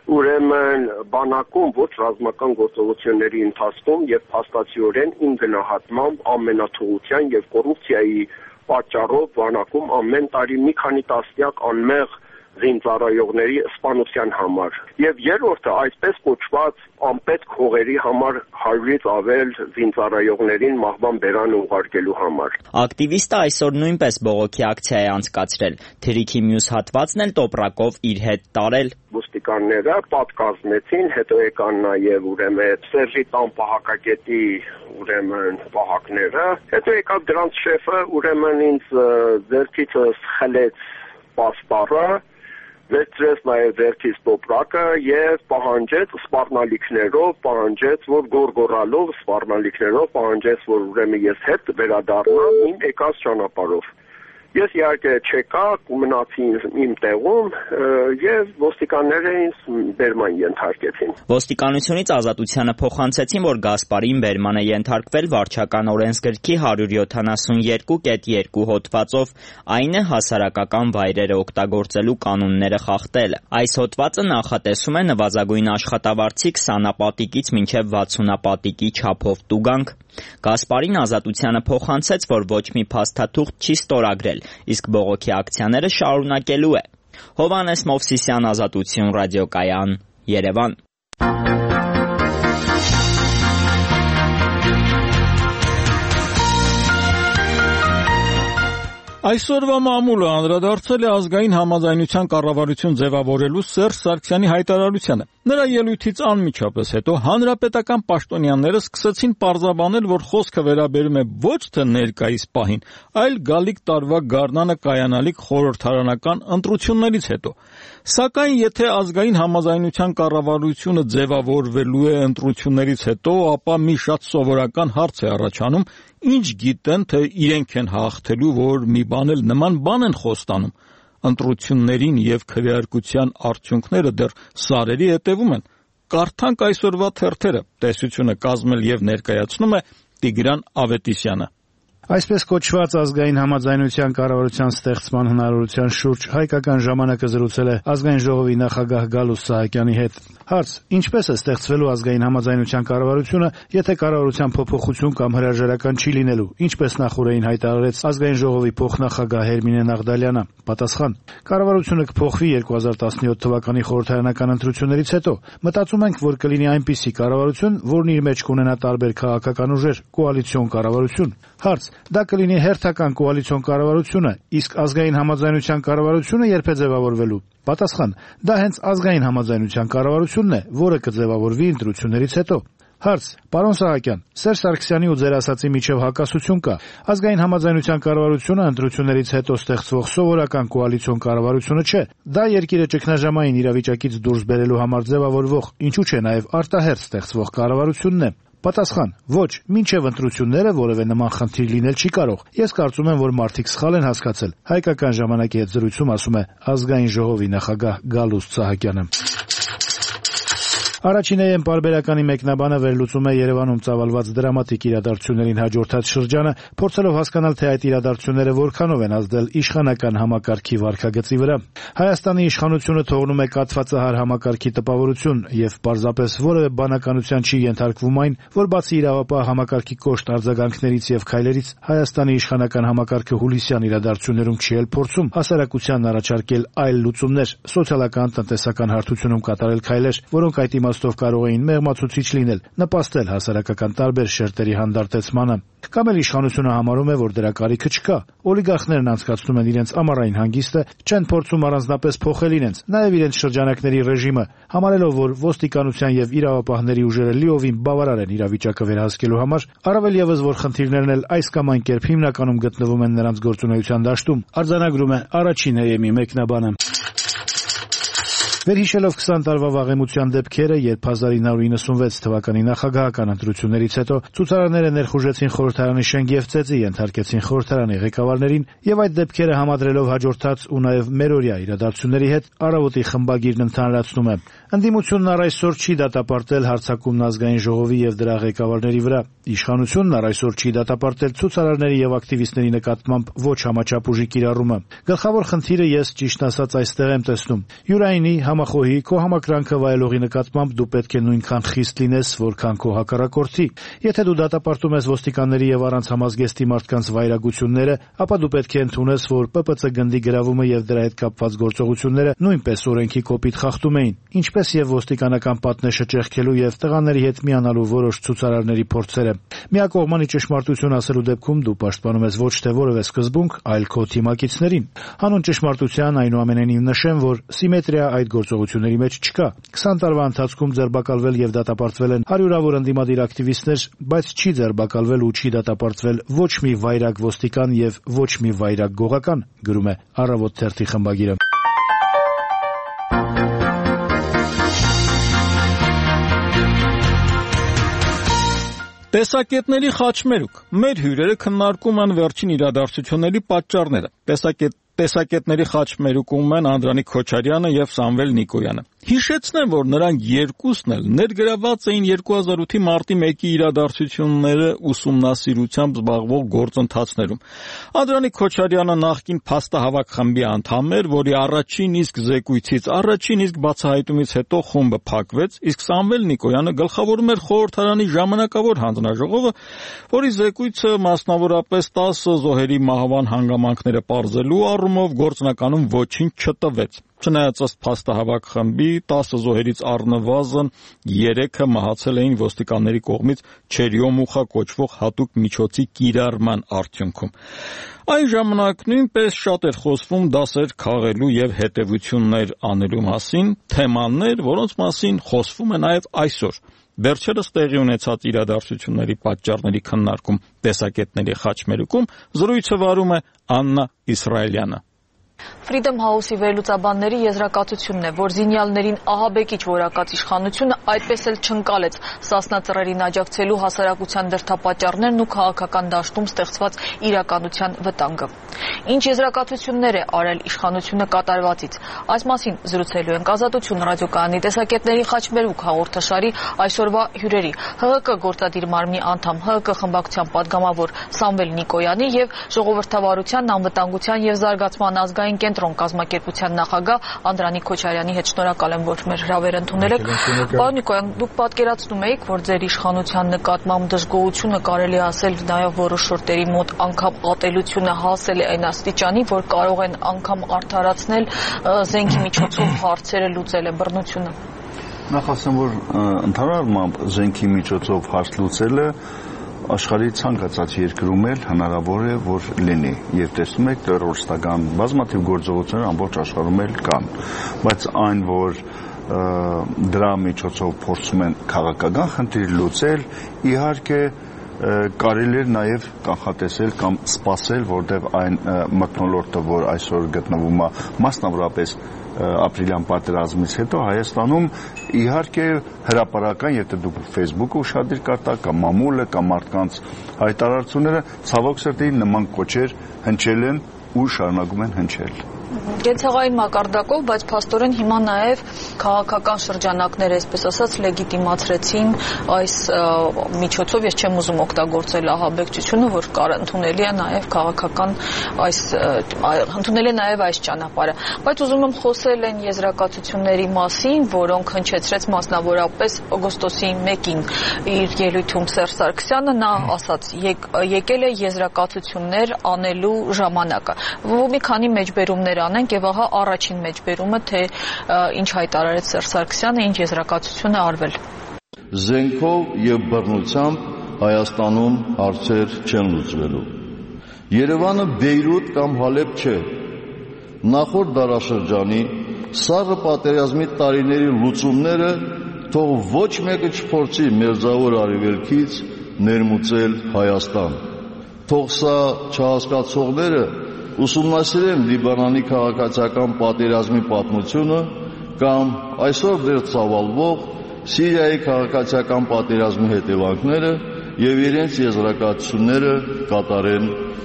ուրեմն բանակում ոչ ռազմական գործողությունների ընթացքում եւ փաստացիորեն ին գնահատմամբ ամենաթողության եւ կոռուպցիայի պատճառով բանակում ամեն տարի մի քանի տասնյակ անմեղ զինծառայողների սպանության համար եւ երրորդը այսպես կոչված անպետք հողերի համար հարյուրից ավել զինծառայողներին մահվան բերան ուղարկելու համար։ Ակտիվիստը այսօր նույնպես բողոքի ակցիա է անցկացրել։ Թրիքի մյուս հատվածն էլ տոպրակով իր հետ տարել։ Ոստիկանները պատկազմեցին, հետո եկան նաեւ ուրեմն Սերժի տան պահակակետի ուրեմն պահակները, հետո եկավ դրանց շեֆը, ուրեմն ինձ ձեռքից խլեց պաստառը, վերցրեց նաև ձեռքից տոպրակը եւ պահանջեց սպառնալիքներով, պահանջեց, որ գորգորալով սպառնալիքներով պահանջեց, որ ուրեմն ես հետ վերադառնամ իմ եկած ճանապարհով։ Ես իհարկե չեկա, մնացի իմ տեղում եւ ոստիկանները ինձ բերման ենթարկեցին։ Ոստիկանությունից ազատությանը փոխանցեցին, որ Գասպարին բերման է ենթարկվել վարչական օրենսգրքի հարյուր յոթանասունյոթ կետ երկու հոդվածով, այն է հասարակական վայրերը օգտագործելու կանոնները խախտելը։ Այս հոդվածը նախատեսում է նվազագույն աշխատավարձի քսանապատիկից մինչև վաթսունապատիկի չափով տուգանք։ Գասպարին ազատությանը փոխանցեց, որ ոչ մի փաստաթուղթ չի ստորագրել, իսկ բողոքի ակցիաները շարունակելու է։ Հովհաննես Մովսիսյան, Ազատություն ռադիոկայան, Երևան։ Այսօրվա մամուլը անդրադարձել է ազգային համաձայնության կառավարություն ձևավորելու Սերժ Սարգսյանի հայտարարությանը։ Նրա ելույթից անմիջապես հետո հանրապետական պաշտոնյաները սկսեցին պարզաբանել, որ խոսքը վերաբերում է ոչ թե ներկայիս պահին, այլ գալիք տարվա գարնանը կայանալիք խորհրդարանական ընտրություններից հետո։ Սակայն եթե ազգային համաձայնության կառավարությունը ձևավորվելու է ընտրություններից հետո, ապա մի շատ սովորական հարց է առաջանում, ինչ գիտեն, թե իրենք են հաղթելու, որ մի բան էլ նման բան են խոստանում։ Ընտրություններին եւ քվեարկության արդյունքները դեռ սարերի հետևում են։ Կարդանք այսօրվա թերթերը, տեսությունը կազմել եւ ներկայացնում է Տիգրան Ավետիսյանը։ Այսպես կոչված ազգային համաձայնության կառավարության ստեղծման հնարավորության շուրջ հայկական ժամանակը զրուցել է ազգային ժողովի նախագահ Գալուստ Սահակյանի հետ։ Հարց. ինչպես է ստեղծվելու ազգային համաձայնության կառավարությունը, եթե կառավարության փոփոխություն կամ հրաժարական չի լինելու, ինչպես նախորդին հայտարարեց ազգային ժողովի փոխնախագահ Հերմինե Նաղդալյանը։ Պատասխան. կառավարությունը կփոխվի երկու հազար տասնյոթ թվականի խորհրդարանական ընտրություններից հետո։ Մտածում ենք, որ կլինի այնպիսի կառավարություն, որն իր մեջ կունենա տարբեր քաղաքական ուժեր, կոալիցիոն կառավարություն։ Հարց. դա կլինի հերթական կոալիցիոն կառավարությունը, իսկ ազգային համաձայնության կառավարությունը երբ է ձևավորվելու։ Պատասխան. դա հենց ազգային համաձայնության կառավարությունն է, որը կձևավորվի ընտրություններից հետո։ Հարց. Պարոն Սահակյան, Սերժ Սարգսյանի ու ձեր ասացի միջև հակասություն կա։ Ազգային համաձայնության կառավարությունը ընտրություններից հետո ստեղծվող սովորական կոալիցիոն կառավարությունը չէ։ Դա երկիրը ճգնաժամային իրավիճակից դուրս բերելու համար ձևավորվող, ինչու՞ չէ նաև արտահերթ ստեղծվող կառավարությունն է։ Պատասխան. ոչ, մինչև ընտրությունները որևէ նման խնդիր լինել չի կարող։ Ես կարծում եմ, որ մարդիկ սխալ են հասկացել։ Հայկական ժամանակի հետ զրույցում ասում է Ազգային ժողովի նախագահ Գալուստ Սահակյանը։ Առաջին է պարբերականի մեկնաբանը վերլուծում է Երևանում ծավալված դրամատիկ իրադարձություններին հաջորդած շրջանը, փորձելով հասկանալ, թե այդ իրադարձությունները որքանով են ազդել իշխանական համակարգի վարքագծի վրա։ Հայաստանի իշխանությունը թողնում է կաթվածահար համակարգի տպավորություն եւ պարզապես որևէ բանականության չի ենթարկվում այն, որ բացի իրավապահ համակարգի կոշտ արձագանքներից եւ քայլերից Հայաստանի իշխանական համակարգը հուլիսյան իրադարձություններում չի էլ փորձում հասարակությանն առաջարկել այլ լուծումներ, սոցիալական, տնտեսական հարթությունում կատարել քայլեր, որոնք այդ իմաստով կարող էին մեղմացուցիչ լինել, նպաստել հասարակական տարբեր շերտերի հանդարտեցմանը։ Կամ էլ իշխանությունը համարում է, որ դրա կարիքը չկա։ Օլիգարխներն անցկացնում են իրենց ամառային հանգիստը, չեն փորձում առանձնապես փոխել իրենց, նաև իրենց շրջանակների ռեժիմը, համարելով, որ ոստիկանության եւ իրավապահների ուժերը լիովին բավարար են իրավիճակը վերահսկելու համար, առավել եւս որ խնդիրներն էլ այս կամ այն կերպ հիմնականում գտնվում են նրանց գործունեության դաշտում։ Արձանագրում է առաջին էեմի մեկնաբանը։ Վերհիշելով քսան տարվա վաղեմության դեպքերը, երբ հազար ինը հարյուր իննսունվեց թվականի նախագահական ընտրություններից հետո ցուցարարները ներխուժեցին խորհրդարանի շենք եւ ծեծի ենթարկեցին խորհրդարանի ղեկավարներին եւ այդ դեպքերը համադրելով հաջորդած ու նաեւ մերօրյա իրադարձությունների հետ Առավոտի խմբագիրն ընդհանրացնում է. Ընդդիմությունն առ այսօր չի դատապարտել հարձակումն ազգային ժողովի եւ դրա ղեկավարների վրա։ Իշխանությունն առ այսօր չի դատապարտել ցուցարարների եւ ակտիվիստների նկատմամբ ոչ համաչափ ուժի կիրառումը։ Գլխավոր խնդիրը ես ճիշտ ասած այստեղ եմ տեսնում։ Յուրայինի համախոհի քո համակրանքը վայելողի նկատմամբ դու պետք է նույնքան խիստ լինես, որքան քո հակառակորդի։ Եթե դու դատապարտում ես ոստիկանների եւ առանց համազգեստի մարդկանց վայրագությունները, ապա դու պետք է ընդունես, որ ՊՊՑ գնդի գրավումը եւ դրա հետ կապված գործողությունները նույնպես օրենքի կոպիտ խախտում էին, ինչպես եւ ոստիկանական պատնեշը ճեղքելու եւ տղաների հետ միանալու որոշ ցուցարարների փորձերը։ Միակողմանի ճշմարտություն ասելու դեպքում դու պաշտպանում ես ոչ թե որևէ սկզբունք, այլ քո թիմակիցներին։ Հանուն ճշմարտության այնուամենայնիվ նշեմ, որ սիմետրիա այդ գործողությունների մեջ չկա։ քսան տարվա ընթացքում ձերբակալվել եւ դատապարտվել են հարյուրավոր ընդդիմադիր ակտիվիստներ, բայց չի ձերբակալվել ու չի դատապարտվել ոչ մի վայրագ ոստիկան եւ ոչ մի վայրագ գողական, գրում է Առավոտ թերթի խմբագիրը։ Տեսակետների խաչմերուկ։ Մեր հյուրերը քննարկում են վերջին իրադարձությունների պատճառները։ Տեսակետ Տեսակետների խաչմերուկում են Անդրանիկ Քոչարյանը եւ Սամվել Նիկոյանը։ Հիշեցնեմ, որ նրանք երկուսն էլ ներգրաված էին երկու հազար ութի մարտի մեկի իրադարձությունները ուսումնասիրությամբ զբաղվող գործընթացներում։ Անդրանիկ Քոչարյանը նախկին փաստահավաք խմբի անդամ էր, որի առաջին իսկ զեկույցից, առաջին իսկ բացահայտումից հետո խումբը փակվեց, իսկ Սամվել Նիկոյանը գլխավորում էր խորհրդարանի ժամանակավոր հանձնաժողովը, որի զեկույցը մասնավորապես տասը զոհերի մահվան հանգամանքները պարզելու առումով գործնականում ոչինչ չտվեց։ Չնայած ըստ փաստահավաք խմբի տասը զոհերից առնվազն երեքը մահացել էին ոստիկանների կողմից չերիոմուխա կոչվող հատուկ միջոցի կիրառման արդյունքում։ Այն ժամանակ նույնպես շատ էր խոսվում դասեր քաղելու եւ հետեւություններ անելու մասին, թեմաներ, որոնց մասին խոսվում է նաեւ այսօր։ Վերջերս տեղի ունեցած իրադարձությունների պատճառների քննարկում տեսակետների խաչմերուկում զրույցը վարում է Աննա Իսրայելյանը։ Freedom House-ի վերլուծաբանների եզրակացությունն է, որ զինյալներին ահաբեկիչ որակած իշխանությունը այդպես էլ չընկալեց Սասնա ծռերին աջակցելու հասարակության դրդապատճառներն ու քաղաքական դաշտում ստեղծված իրականության վտանգը։ Ինչ եզրակացություններ է արել իշխանությունը կատարվածից։ Այս մասին զրուցելու ենք Ազատություն ռադիոկայանի տեսակետների խաչմերուկ հաղորդաշարի այսօրվա հյուրերի՝ ՀՀԿ գործադիր մարմնի անդամ, ՀՀԿ խմբակցության падգամավոր Սամվել Նիկոյանի եւ Ժողովրդավարության, անվտանգության եւ զարգացման ազգային կենտրոն կազմակերպության նախագահ Անդրանիկ Քոչարյանի հետ շնորհակալ եմ, որ մեր հրավերը ընդունել եք։ Պարոն Նիկոյան, դուք պատկերացնում եք, որ ձեր իշխանության նկատմամբ դժգոհությունը կարելի ասել նաև որոշ շորտերի մոտ անգամ ատելությունը հասել է այն աստիճանի, որ կարող են անգամ արդարացնել զենքի միջոցով հարցերը լուծել է բռնությունը։ Նախ ասեմ, որ ընդհանրապես զենքի միջոցով հարց լուծելը աշխարհի ցանկացած երկրում էլ հնարավոր է, որ լինի։ Եվ տեսնում եք, տերորիստական բազմաթիվ գործողություններ ամբողջ աշխարհում էլ կան։ Բայց այն, որ դրա միջոցով փորձում են քաղաքական խնդիր լուծել, իհարկե կարելի է նաև կանխատեսել կամ սպասել, որտեղ այն մթնոլորտը, որ այսօր գտնվում է մասնավորապես ապրիլյան պատերազմից հետո Հայաստանում, իհարկե հրապարական, եթե դուք Facebook-ը ուշադիր կարտակ, կամ մամուլը, կամ մարդկանց հայտարարությունները, ցավոք սրտի նման կոչեր հնչել են ու շարունակում են հնչել։ Կենցաղային մակարդակով, բայց փաստորեն հիմա նաև քաղաքական շրջանակները, այսպես ասած, լեգիտիմացրեցին այս միջոցով, ես չեմ ուզում օգտագործել ահաբեկչությունը, որ կար ընդունելի է նաև քաղաքական այս ընդունելի է նաև այս ճանապարհը, բայց ուզում եմ խոսել այն եզրակացությունների մասին, որոնք հնչեցրեց մասնավորապես օգոստոսի մեկին իր ելույթում Սերժ Սարգսյանը, նա ասաց, եկել է եզրակացություններ անելու ժամանակը։ Մի քանի մեջբերումներ անենք եւ ահա առաջին մեջբերումը, թե ինչ հայտարարեց Սերժ Սարգսյանը, ինչ եզրակացություն է արվել։ Զենքով եւ բռնությամբ Հայաստանում հարցեր չեն լուծվելու։ Երևանը Բեյրութ կամ Հալեբ չէ։ Նախորդ դարաշրջանի սառը պատերազմի տարիների լուծումները թող ոչ մեկը չփորձի մերձավոր արևելքից ներմուծել Հայաստան։ Թող սա չհասկացողները ուսումնասիրեն Լիբանանի քաղաքացիական պատերազմի պատմությունը կամ այսօր դեռ ծավալվող Սիրիայի քաղաքացիական պատերազմի հետևանքները եւ իրենց եզրակացությունները կատարեն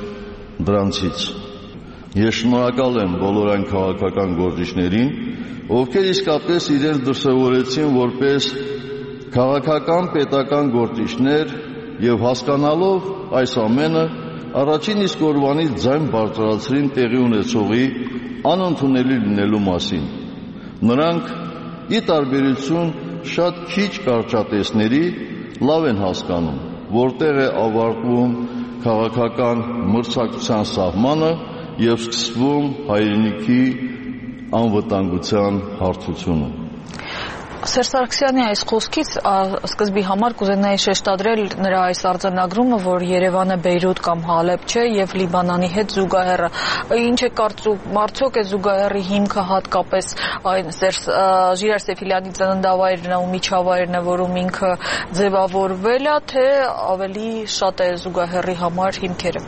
դրանցից։ Ես շնորհակալ եմ բոլոր այն քաղաքական գործիչներին, ովքեր իսկապես իրենց դրսևորեցին որպես քաղաքական պետական գործիչներ եւ հասկանալով այս ամենը առաջին իսկ օրվանից ձայն բարձրացրին տեղի ունեցողի անընդունելի լինելու մասին։ Նրանք ի տարբերություն շատ քիչ կարճատեսների լավ են հասկանում, որտեղ է ավարտվում քաղաքական մրցակցության սահմանը եւ սկսվում հայրենիքի անվտանգության հարցությունը։ Սերժ Սարգսյանի այս խոսքից սկզբի համար կուզենայի շեշտադրել նրա այս արձանագրումը, որ Երևանը Բեյրութ կամ Հալեբ չէ եւ Լիբանանի հետ զուգահեռը։ Ինչ է կարծում, արդյոք է զուգահեռի հիմքը հատկապես այն Ժիրայր Սեֆիլյանի ծննդավայրն ու միջավայրն է, որում ինքը ձևավորվել է, թե ավելի շատ է զուգահեռի համար հիմքերը։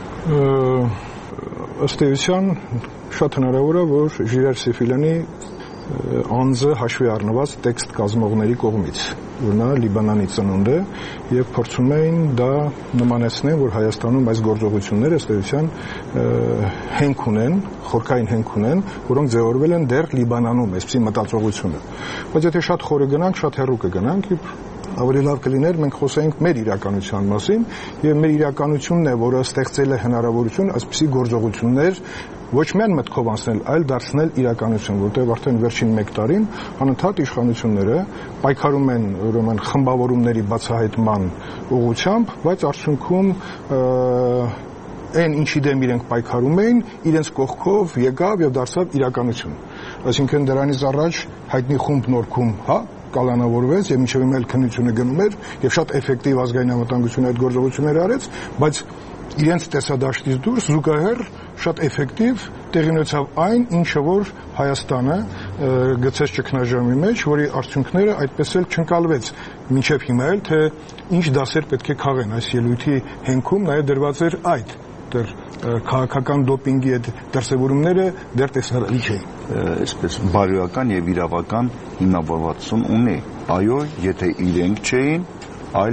Ըստ էության շատ հնարավոր է, որ Ժիրայր Սեֆիլյանի անձը հաշվի առնված տեքստ կազմողների կողմից, որ նա Լիբանանի ծնունդ է եւ փորձում էին դա նմանեցնել, որ Հայաստանում այս գործողությունները ըստ էության հենք ունեն, խորքային հենք ունեն, որոնք ձևավորվել են դեռ Լիբանանում, այսպիսի մտածողությունը։ Բայց եթե շատ խորը գնանք, շատ հեռու կգնանք, ավելի լավ կլիներ մենք խոսենք մեր իրականության մասին եւ մեր իրականությունն է, որը ստեղծել է հնարավորություն այսպիսի գործողություններ ոչ միայն մտքով անցնել, այլ դարձնել իրականություն, որտեղ արդեն վերջին մեկ տարին անընդհատ իշխանությունները պայքարում են ուրեմն խմբավորումների բացահայտման ուղղությամբ, բայց արդյունքում այն ինչի դեմ իրենք պայքարում էին, իրենց կողքով եկավ եւ դարձավ իրականություն։ Այսինքն դրանից առաջ հայտնի խումբ Նորքում, հա, կալանավորվեց եւ մինչեւ հիմա էլ քննությունը գնում էր եւ շատ էֆեկտիվ ազգային անվտանգությունը այդ գործողությունները արեց, բայց իրենց տեսադաշտից դուրս զուգահեռ շատ էֆեկտիվ տեղի ունեցավ այն, ինչը որ Հայաստանը գցեց ճգնաժամի մեջ, որի արդյունքները այդպես էլ չընկալվեց մինչև հիմա էլ, թե ինչ դասեր պետք է քաղեն այս ելույթի հենքում նաև դրված էր այդ դեռ քաղաքական դոպինգի այդ դրսևորումները դեռ տեսարելի չէին։ Այսպես բարոյական եւ իրավական հիմնավորվածություն ունի։ Այո, եթե իրենք չէին, այլ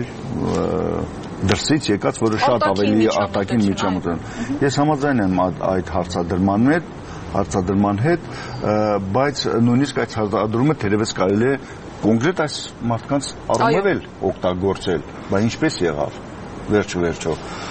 դրսից եկած, որը շատ ավելի արտաքին միջամտություն։ Ես համաձայն եմ այդ հարցադրման հետ, հարցադրման հետ, բայց նույնիսկ այդ հարցադրումը թերևս կարելի է կոնկրետ այս մարդկանց առումով էլ օգտագործել, բայց ինչպես եղավ վերջը վերջո։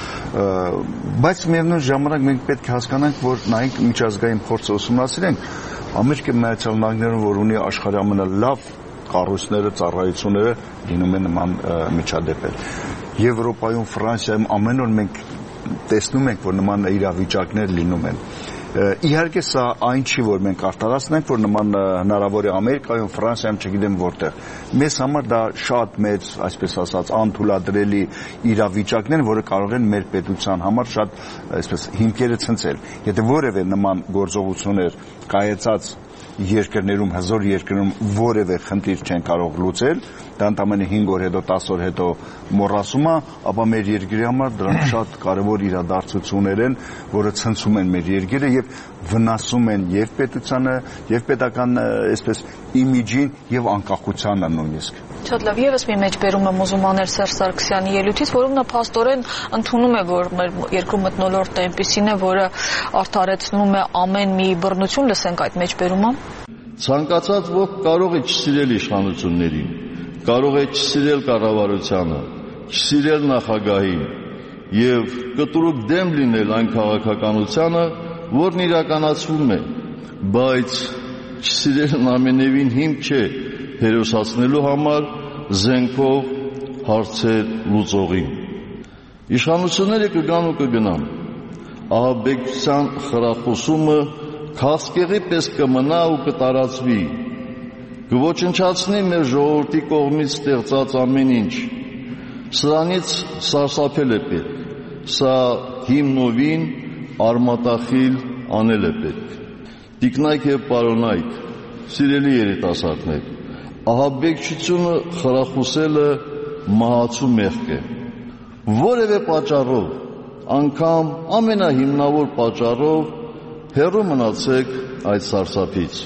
Բայց միևնույն ժամանակ մենք պետք է հասկանանք, որ նայենք միջազգային փորձը ուսումնասիրենք, Ամերիկայի Միացյալ Նահանգներում, որ ունի աշխարհի ամենալավ կառույցները, ծառայությունները, լինում է նման միջադեպեր։ Եվրոպայում, Ֆրանսիայում ամեն օր մենք տեսնում ենք, որ նման իրավիճակներ լինում են։ Իհարկե սա այն չի, որ մենք արտարացնենք, որ նման հնարավոր է Ամերիկայում, Ֆրանսիայում, չգիտեմ որտեղ։ Մեզ համար դա շատ մեծ, այսպես ասած, անթույլատրելի իրավիճակներ, որը կարող են մեր պետության համար շատ, այսպես, հիմքերը ցնցել։ Եթե որևէ նման գործողություններ կայացած երկրներում, հզոր երկրներում որևէ խնդիր չեն կարող լուծել, դա ընդամենը հինգ օր հետո, տասը օր հետո մոռացում է, ապա մեր երկրի համար դրանք շատ կարևոր իրադարձություններ են, որը ցնցում են մեր երկիրը եւ վնասում են եւ պետությանը, եւ պետական այսպես իմիջին եւ անկախությանը նույնիսկ։ Շատ լավ, եւս մի մեջբերում եմ ուզում անել Սերժ Սարգսյանի ելույթից, որում նա փաստորեն ընդունում է, որ մեր երկրում մթնոլորտը այնպիսին է, որը արդարեցնում է ամեն մի բռնություն, լսենք այդ մեջբերումը։ Ցանկացած ոք կարող է չսիրել իշխանություններին, կարող է չսիրել կառավարությանը, չսիրել նախագահին եւ կտրուկ դեմ լինել այն քաղաքականությանը, որն իրականացվում է, բայց չսիրելն ամենևին հիմք չէ հերոսացնելու համար զենքով հարցեր լուծողին։ Իշխանությունները կգան ու կգնան, ահաբեկչության խրախուսումը քաղցկեղի պես կմնա ու կտարածվի, կոչնչացնի մեր ժողովրդի կողմից ստեղծած ամեն ինչ։ Սրանից սարսափել է պետք, սա հիմնովին արմատախիլ անել է պետք։ Տիկնայք եւ պարոնայք, սիրելի երիտասարդներ, ահաբեկչությունը խրախուսելը մահացու մեղք է։ Որևէ պատճառով, անգամ ամենահիմնավոր պատճառով հեռու մնացեք այդ սարսափից։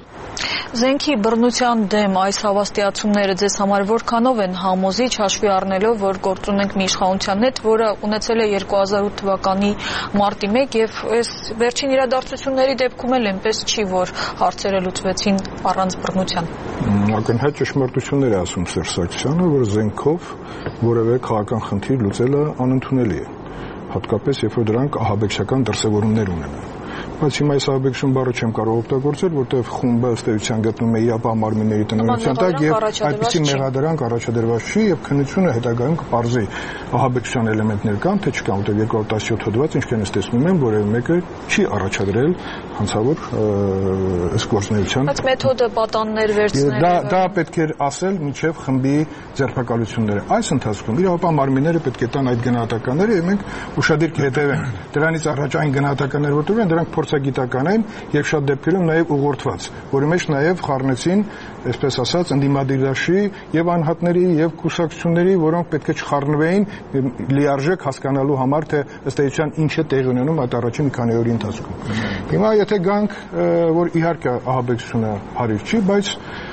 Զենքի բռնության դեմ այս հավաստիացումները ձեզ համար որքանով են համոզիչ, հաշվի առնելով, որ գործ ունենք մի իշխանության հետ, որը ունեցել է երկու հազար ութ թվականի մարտի մեկը եւ այս վերջին իրադարձությունների դեպքում էլ այնպես չի, որ հարցերը լուծվեցին առանց բռնության։ Ակնհայտ ճշմարտություններ է ասում Սերժ Սարգսյանը, որ զենքով որևէ քաղաքական խնդիր լուծելը անընդունելի է, հատկապես երբ որ դրանք ահաբեկչական դրսևորումներ ունեն։ Բայց հիմա այս ահաբեկչություն բառը չեմ կարող օգտագործել, որտեղ խումբը ըստ էության գտնում է իրապահ մարմինների տնօրինության տակ եւ այդպիսի մեղադրանք առաջադրված չի եւ քննությունը հետագայում կպարզի ահաբեկչության էլեմենտներ կան թե չկան, որտեղ երկու հազար տասնյոթ հոդված ինչքան ես տեսնում եմ, որևէ մեկը չի առաջադրել հանցավոր ըստ գործունեության։ Բայց մեթոդը պատաններ վերցնել։ Դա դա պետք է ասել միջև խմբի ձերբակալությունները։ Այս ընթացքում իրապահ մարմինները պետք է տան այդ գնահատականները եւ մենք ուշադիր կհետևենք։ Դրանից առաջ այն գնահատականները, որտեղ են, դրանք փորձագիտական են եւ շատ դեպքերում նաեւ ուղղորդված, որի մեջ նաեւ խառնեցին, այսպես ասած, ընդդիմադիրաշի եւ անհատների եւ կուսակցությունների, որոնք պետք է չխառնվեին լիարժեք հասկանալու համար, թե ըստ էության ինչ է տեղի ունենում այդ առաջին մի քանի օրի ընթացքում։ Հիմա եթե գանք, որ իհարկե ահաբեկչությունը հարիր չի, բայց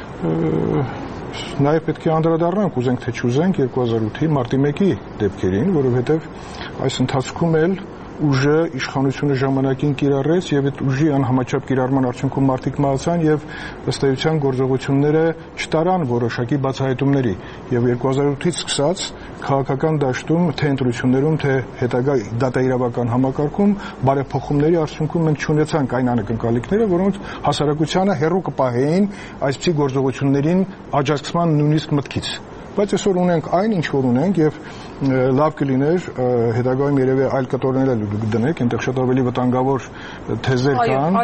նաեւ պետք է անդրադառնանք, ուզենք թե չուզենք, երկու հազար ութի մարտի մեկի դեպքերին, որովհետեւ այս ընթացքում էլ ուժը իշխանությունը ժամանակին կիրառեց եւ այդ ուժի անհամաչափ կիրառման արդյունքում մարդիկ մահացան եւ ըստ էության գործողությունները չտարան որոշակի բացահայտումների եւ երկու հազար ութից սկսած քաղաքական դաշտում թե ընտրություններում թե հետագա դատաիրավական համակարգում բարեփոխումների արդյունքում մենք չունեցանք այն անակնկալիքները, որոնց հասարակությանը հեռու կպահեին այսպիսի գործողություններին աջակցման նույնիսկ մտքից։ Բայց այսօր ունենք այն, ինչ որ ունենք եւ լավ կլիներ հետագայում երևի այլ կտորներ էլ դնենք, այնտեղ շատ ավելի վտանգավոր թեզեր կան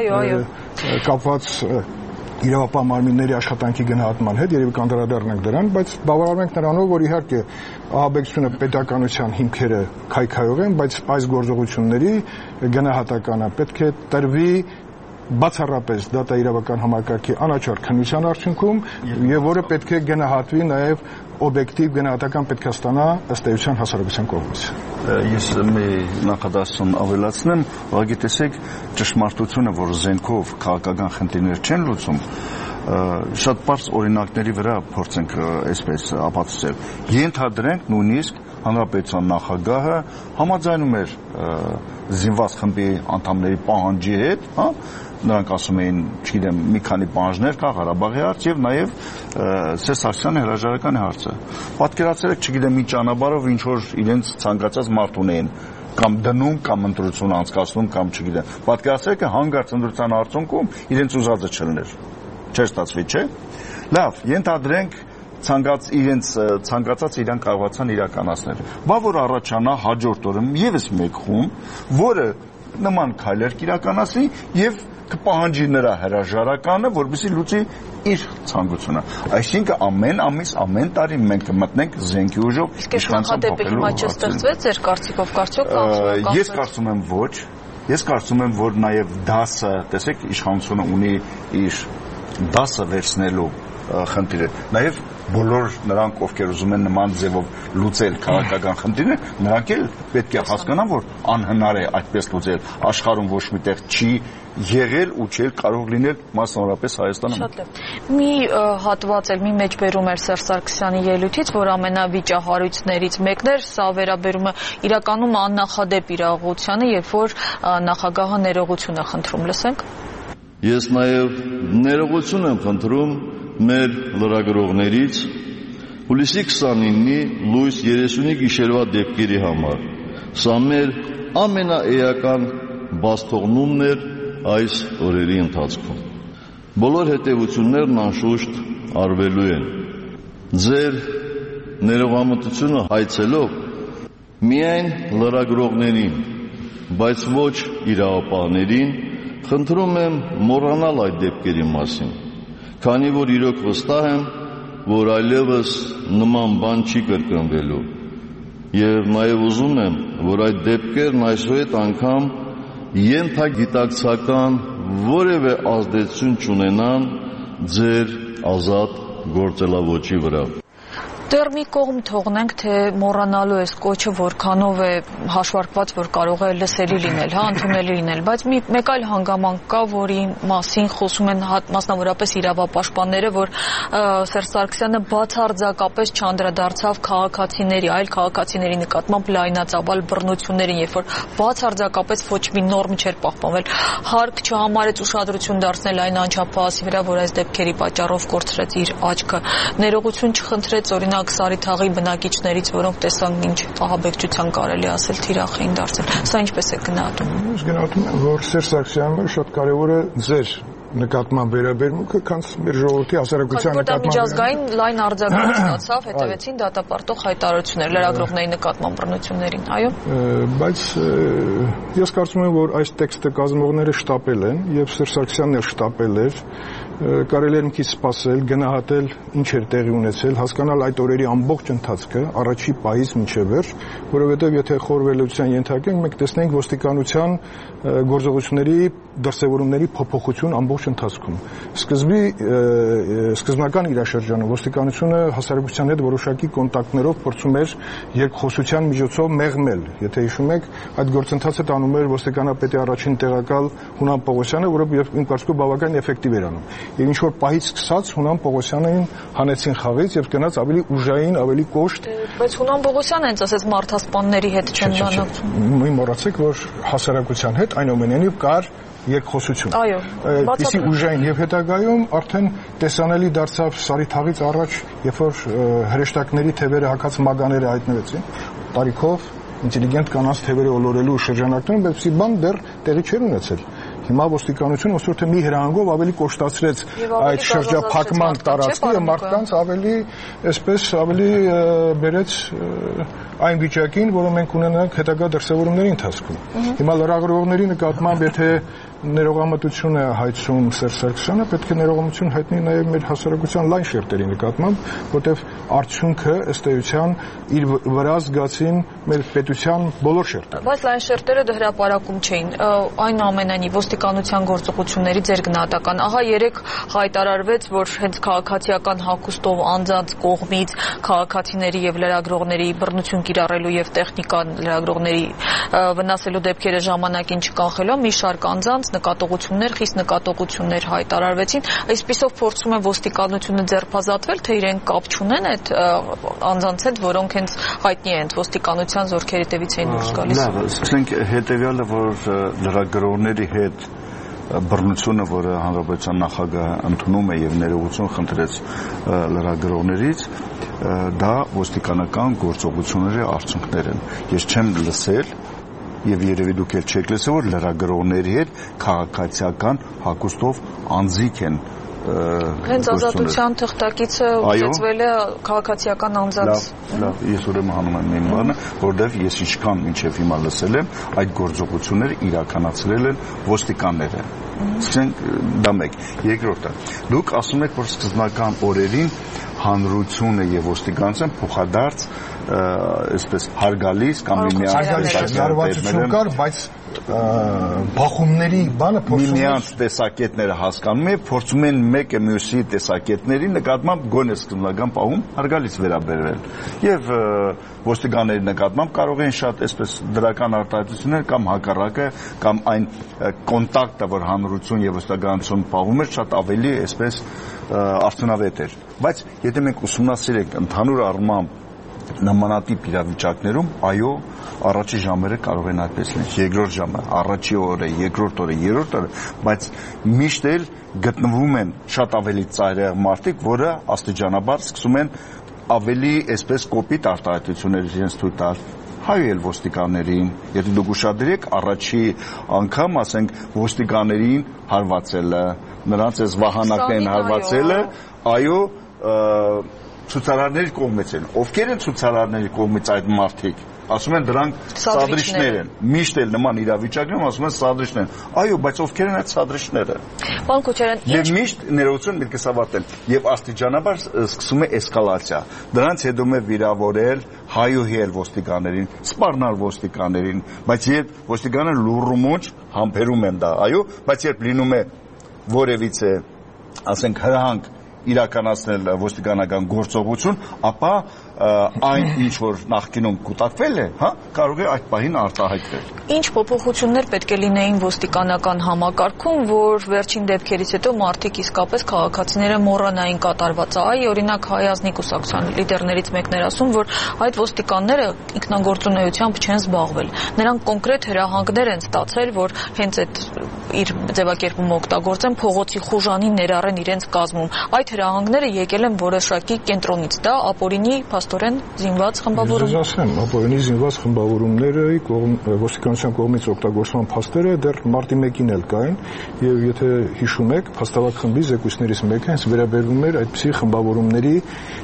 կապված իրավապահ մարմինների աշխատանքի գնահատման հետ, երևի կանդրադառնանք դրան, բայց բավարարենք նրանով, որ իհարկե ահաբեկչությունը պետականության հիմքերը քայքայող են, բայց այս գործողությունների գնահատականը պետք է տրվի բացառապես դատաիրավական համակարգի անաչառ քննության արդյունքում եւ որը պետք է գնահատվի նաեւ օբյեկտիվ գնահատական պետք է ստանա ըստ էության հասարակության կողմից։ Ես մի նախադասություն ավելացնեմ, ուղղակի տեսեք ճշմարտությունը, որ զենքով քաղաքական խնդիրներ չեն լուծում, շատ բարձ օրինակների վրա փորձենք այսպես ապացուցել։ Ենթադրենք նույնիսկ հանրապետության նախագահը համաձայնում էր զինված խմբի անդամների պահանջի հետ, հա, նրանք ասում էին, չգիտեմ, մի քանի պահանջներ կա Ղարաբաղի հարց եւ նաեւ Սերժ Սարգսյանի հրաժարականի հարցը։ Պատկերացրեք, չգիտեմ, մի ճանապարհով ինչ որ իրենց ցանկացած մարդ ունեին, կամ դնում, կամ ընտրություն անցկացնում, կամ չգիտեմ։ Պատկերացրեք, հանգարց ընտրության արդյունքում իրենց ուզածը չլներ։ Չէ՞ ստացվի, չէ՞։ Լավ, ենթադրենք ցանկաց իրենց ցանկացած իրան կարողացան իրականացնել։ Բա որ առաջանա հաջորդ օրը եւս մեկ խումբ, որը նման քայլեր կիրականացնի եւ կպահանջի նրա հրաժարականը, որպեսզի լուծի իր ցանկությունը։ Այսինքն ամեն ամիս, ամեն տարի մենք կմտնենք զենքի ուժով իշխանության փոխելու հարցը։ Ձեր կարծիքով կարծիք կա։ Ես կարծում եմ ոչ։ Ես կարծում եմ, որ նաև դասը, տեսեք, իշխանությունը ունի իր դասը վերցնելու խնդիրը, նաև բոլոր նրանք, ովքեր ուզում են նման ձևով լուծել քաղաքական խնդիրը, նրանք էլ պետք է հասկանան, որ անհնար է այդպես լուծել, աշխարհում ոչ միտեղ չի եղել ու չէ կարող լինել մասնավորապես Հայաստանում։ Շատ լավ։ Մի հատված էլ մի մեջբերում էր Սերժ Սարգսյանի ելույթից, որ ամենավիճահարույցներից մեկն էր, սա վերաբերում է իրականում աննախադեպ իրողությանը, երբ որ նախագահը ներողություն է խնդրում, լսենք։ Ես նաև ներողություն եմ խնդրում մեր լրագրողներից հուլիսի քսանինի լույս երեսունի գիշերվա դեպքերի համար։ Սա մեր ամենաէական բացթողնումն էր այս օրերի ընթացքում։ Բոլոր հետևություններն անշուշտ արվելու են։ Ձեր ներողամտությունը հայցելով միայն լրագրողներին, բայց ոչ իրավապահներին խնդրում եմ մոռանալ այդ դեպքերի մասին, քանի որ իրոք վստահ եմ, որ այլևս նման բան չի կրկնվելու, եւ նաեւ ուզում եմ, որ այդ դեպքերն այսուհետ անգամ ենթագիտակցական որևէ ազդեցություն չունենան ձեր ազատ գործելավոճի վրա։ Դեռ մի կողմ թողնենք, թե մոռանալու այս կոչը որքանով է հաշվարկված, որ կարող է լսելի լինել, հա, ընդունելի լինել, բայց մի մեկ այլ հանգամանք կա, որի մասին խոսում են մասնավորապես իրավապաշտպանները, որ Սերժ Սարգսյանը բացարձակապես չանդրադարձավ քաղաքացիների, այլ քաղաքացիների նկատմամբ լայնածավալ բռնություններին, երբ որ բացարձակապես ոչ մի նորմ չէր պահպանվել, հարկ չհամարեց ուշադրություն դարձնել այն անչափահասի վրա, որ այս դեպքերի պատճառով կորցրեց իր աչքը, ներողություն չխնդրեց օրինակ Սարիթաղի բնակիչներից, որոնք տեսան ինչ ահաբեկչության կարելի ասել թիրախ էին դարձել։ Սա ինչպես է գնահատում։ Ես գնահատում եմ, որ Սերժ Սարգսյանը շատ կարևոր է ձեր նկատմամբ վերաբերմունքը, քան մեր ժողովրդի հասարակության նկատմամբ։ Միջազգային լայն արձագանք ստացավ, հետևեցին դատապարտող հայտարարություններ լրագրողների նկատմամբ բռնություններին, այո։ Բայց ես կարծում եմ, որ այս տեքստը կազմողները շտապել են, եւ Սերժ Սարգսյանն էլ շտապել էր, կարելի է մի քիչ սպասել, գնահատել ինչ էր տեղի ունեցել, հասկանալ այդ օրերի ամբողջ ընթացքը, առաջի պահից մինչև վերջ, որովհետև եթե խորվելության ենթարկենք, մենք տեսնենք ոստիկանության գործողությունների դրսևորումների փոփոխություն ամբողջ ընթացքում։ Սկզբի սկզբնական իրաշրջանը ոստիկանությունը հասարակության հետ որոշակի կոնտակտներով փորձում էր երկխոսության միջոցով մեղմել։ Եթե հիշում եք, այդ գործընթացը տանում էր ոստիկանապետի առաջին տեղակալ Հունան Պողոսյանը, որը իմ կարծիքով բավական էֆեկտիվ էր անում։ Եվ ինչ որ պահից սկսած Հունան Պողոսյանին հանեցին խաղից եւ գնաց ավելի ուժային, ավելի կոշտ։ Բայց Հունան Պողոսյանը հենց ասեց մարդասպանների հետ չեն բանակցում։ Մի մոռացեք, որ հասարակության հետ այնուամենայնիվ կար երկխոսություն։ Այո, բացի ուժային եւ հետագայում արդեն տեսանելի դարձավ Սարիթաղից առաջ, երբ որ հրեշտակների թևերը հակած մագաները հայտնվեցին, տարիքով ինտելիգենտ կանանց թևերը ոլորելու շրջանակներում, բայց բան դեռ տեղի չէր ունեցել։ Հիմա ոստիկանությունը ոնց որ թե մի հրահանգով ավելի կոշտացրեց այդ շրջափակման տարածքը եւ մարդկանց ավելի այսպես ավելի բերեց այն վիճակին, որը մենք ունենանք հետագա դրսևորումների ընթացքում։ Հիմա լրագրողների նկատմամբ եթե ներողամտություն է հայցում Սերժ Սարգսյանը, պետք է ներողամտություն հայտնի նաև մեր հասարակության լայն շերտերի նկատմամբ, որտեղ արդյունքը ըստ էության իր վրա զգացին մեր պետության բոլոր շերտերը։ Բայց լայն շերտերը դա հրապարակում չէին։ Այնուամենայնիվ ոստիկանության գործողությունների ձեր գնահատական, ահա երեք հայտարարվեց, որ հենց քաղաքացիական հագուստով անձանց կողմից քաղաքացիների եւ լրագրողների բռնություն կիրառելու եւ տեխնիկան լրագրողների վնասելու դեպքերը ժամանակին չկանխելով մի շարք անձանց նկատողություններ, խիստ նկատողություններ հայտարարվեցին, այսպիսով փորձում է ոստիկանությունը ձերբազատվել, թե իրենք կապ չունեն այդ անձանց հետ, որոնք հենց հայտնի են ոստիկանության զորքերի տևից էին դուրս գալիս։ Լավ, ասենք հետեւյալը, որ լրագրողների հետ բռնությունը, որը հանրապետության նախագահը ընդունում է եւ ներողություն խնդրեց լրագրողներից, դա ոստիկանական գործողությունների արդյունքներ են։ Ես չեմ լսել եւ երևի դուք էլ չեք լսել, որ լրագրողների հետ քաղաքացիական հագուստով անձիկ են հենց ազատության թղթակիցը ուղղեցվել է քաղաքացիական անձանց։ Լավ, ես ուրեմն հանում եմ այն բանը, որտեղ ես ինչքան մինչև հիմա լսել եմ, այդ գործողությունները իրականացրել են ոստիկանները։ Ասենք դա մեկ։ Երկրորդը, դուք ասում եք, որ սկզբնական օրերին հանրությունը եւ ոստիկանության փոխադարձ այսպես հարգալից կամ միմյանց կար, բայց բախումների բանը փորձում միմյանց տեսակետները հասկանում է, փորձում են մեկը մյուսի տեսակետների նկատմամբ գոնե սկզբնական պահում հարգալից վերաբերվել եւ ոստիկանների նկատմամբ կարող են շատ այսպես դրական արտահայտություններ կամ հակառակը կամ այն կոնտակտը, որ հանրություն եւ ոստիկանություն պահում էր, շատ ավելի այսպես արդյունավետ էր, բայց եթե մենք ուսումնասիրենք ընդհանուր առմամբ նմանատիպ իրավիճակներում, այո, առաջի ժամերը կարող են այդպես լինել, երկրորդ ժամը, առաջի օրը, երկրորդ օրը, երրորդ օրը, բայց միշտ էլ գտնվում են շատ ավելի ծայրահեղ մարդիկ, որը աստիճանաբար սկսում են ավելի այսպես կոպիտ արտահայտություններ իրենց թույլ տալ հայել ոստիկաններին, եթե դուք ուշադրեք, առաջի անգամ, ասենք, ոստիկաններին հարվածելը, նրանց այս վահանակներին հարվածելը, այո, ցուցարարների կողմից են։ Ովքեր են ցուցարարների կողմից այդ մարդիկ։ Ասում են դրանք սադրիչներ են։ Միշտ էլ նման իրավիճակներում ասում են սադրիչներ են։ Այո, բայց ովքեր են այդ սադրիչները։ Պարոն Քոչարյան, եւ միշտ ներողություն մի կսավատեմ եւ աստիճանաբար սկսում է էսկալացիա։ Դրանց հետո է վիրավորել, հայոհել ոստիկաններին, սպառնալ ոստիկաններին, բայց երբ ոստիկանը լուրումոչ համբերում են դա, այո, բայց երբ լինում է որևիցե, ասենք, հրահանգ իրականացնել ոստիկանական գործողություն, ապա այն ինչ որ նախկինում կուտակվել է, հա, կարող է այդ պահին արտահայտվել։ Ինչ փոփոխություններ պետք է լինեին ոստիկանական համակարգում, որ վերջին դեպքերից հետո մարդիկ իսկապես քաղաքացիները մոռանային կատարվածը։ Այ օրինակ Հայ ազնի կուսակցության լիդերներից մեկն էր ասում, որ այդ ոստիկանները ինքնագործունեությամբ չեն զբաղվել։ Նրանք կոնկրետ հրահանգներ են ստացել, որ հենց այդ իր ձևակերպումը օգտագործեն, փողոցի խուժանի ներառեն իրենց կազմում։ Այդ հրահանգները եկել են որոշակի կենտրոնից, դա ապօրինի փաստորեն զինված խմբավորում։ Ես ասեմ, ապօրինի զինված խմբավորումները ոստիկանության կողմից օգտագործման փաստերը դեռ մարտի մեկին էլ կային, եւ եթե հիշում եք, փաստավակ խմբի զեկույցներից մեկը հենց վերաբերվում էր այդպիսի խմբավորումների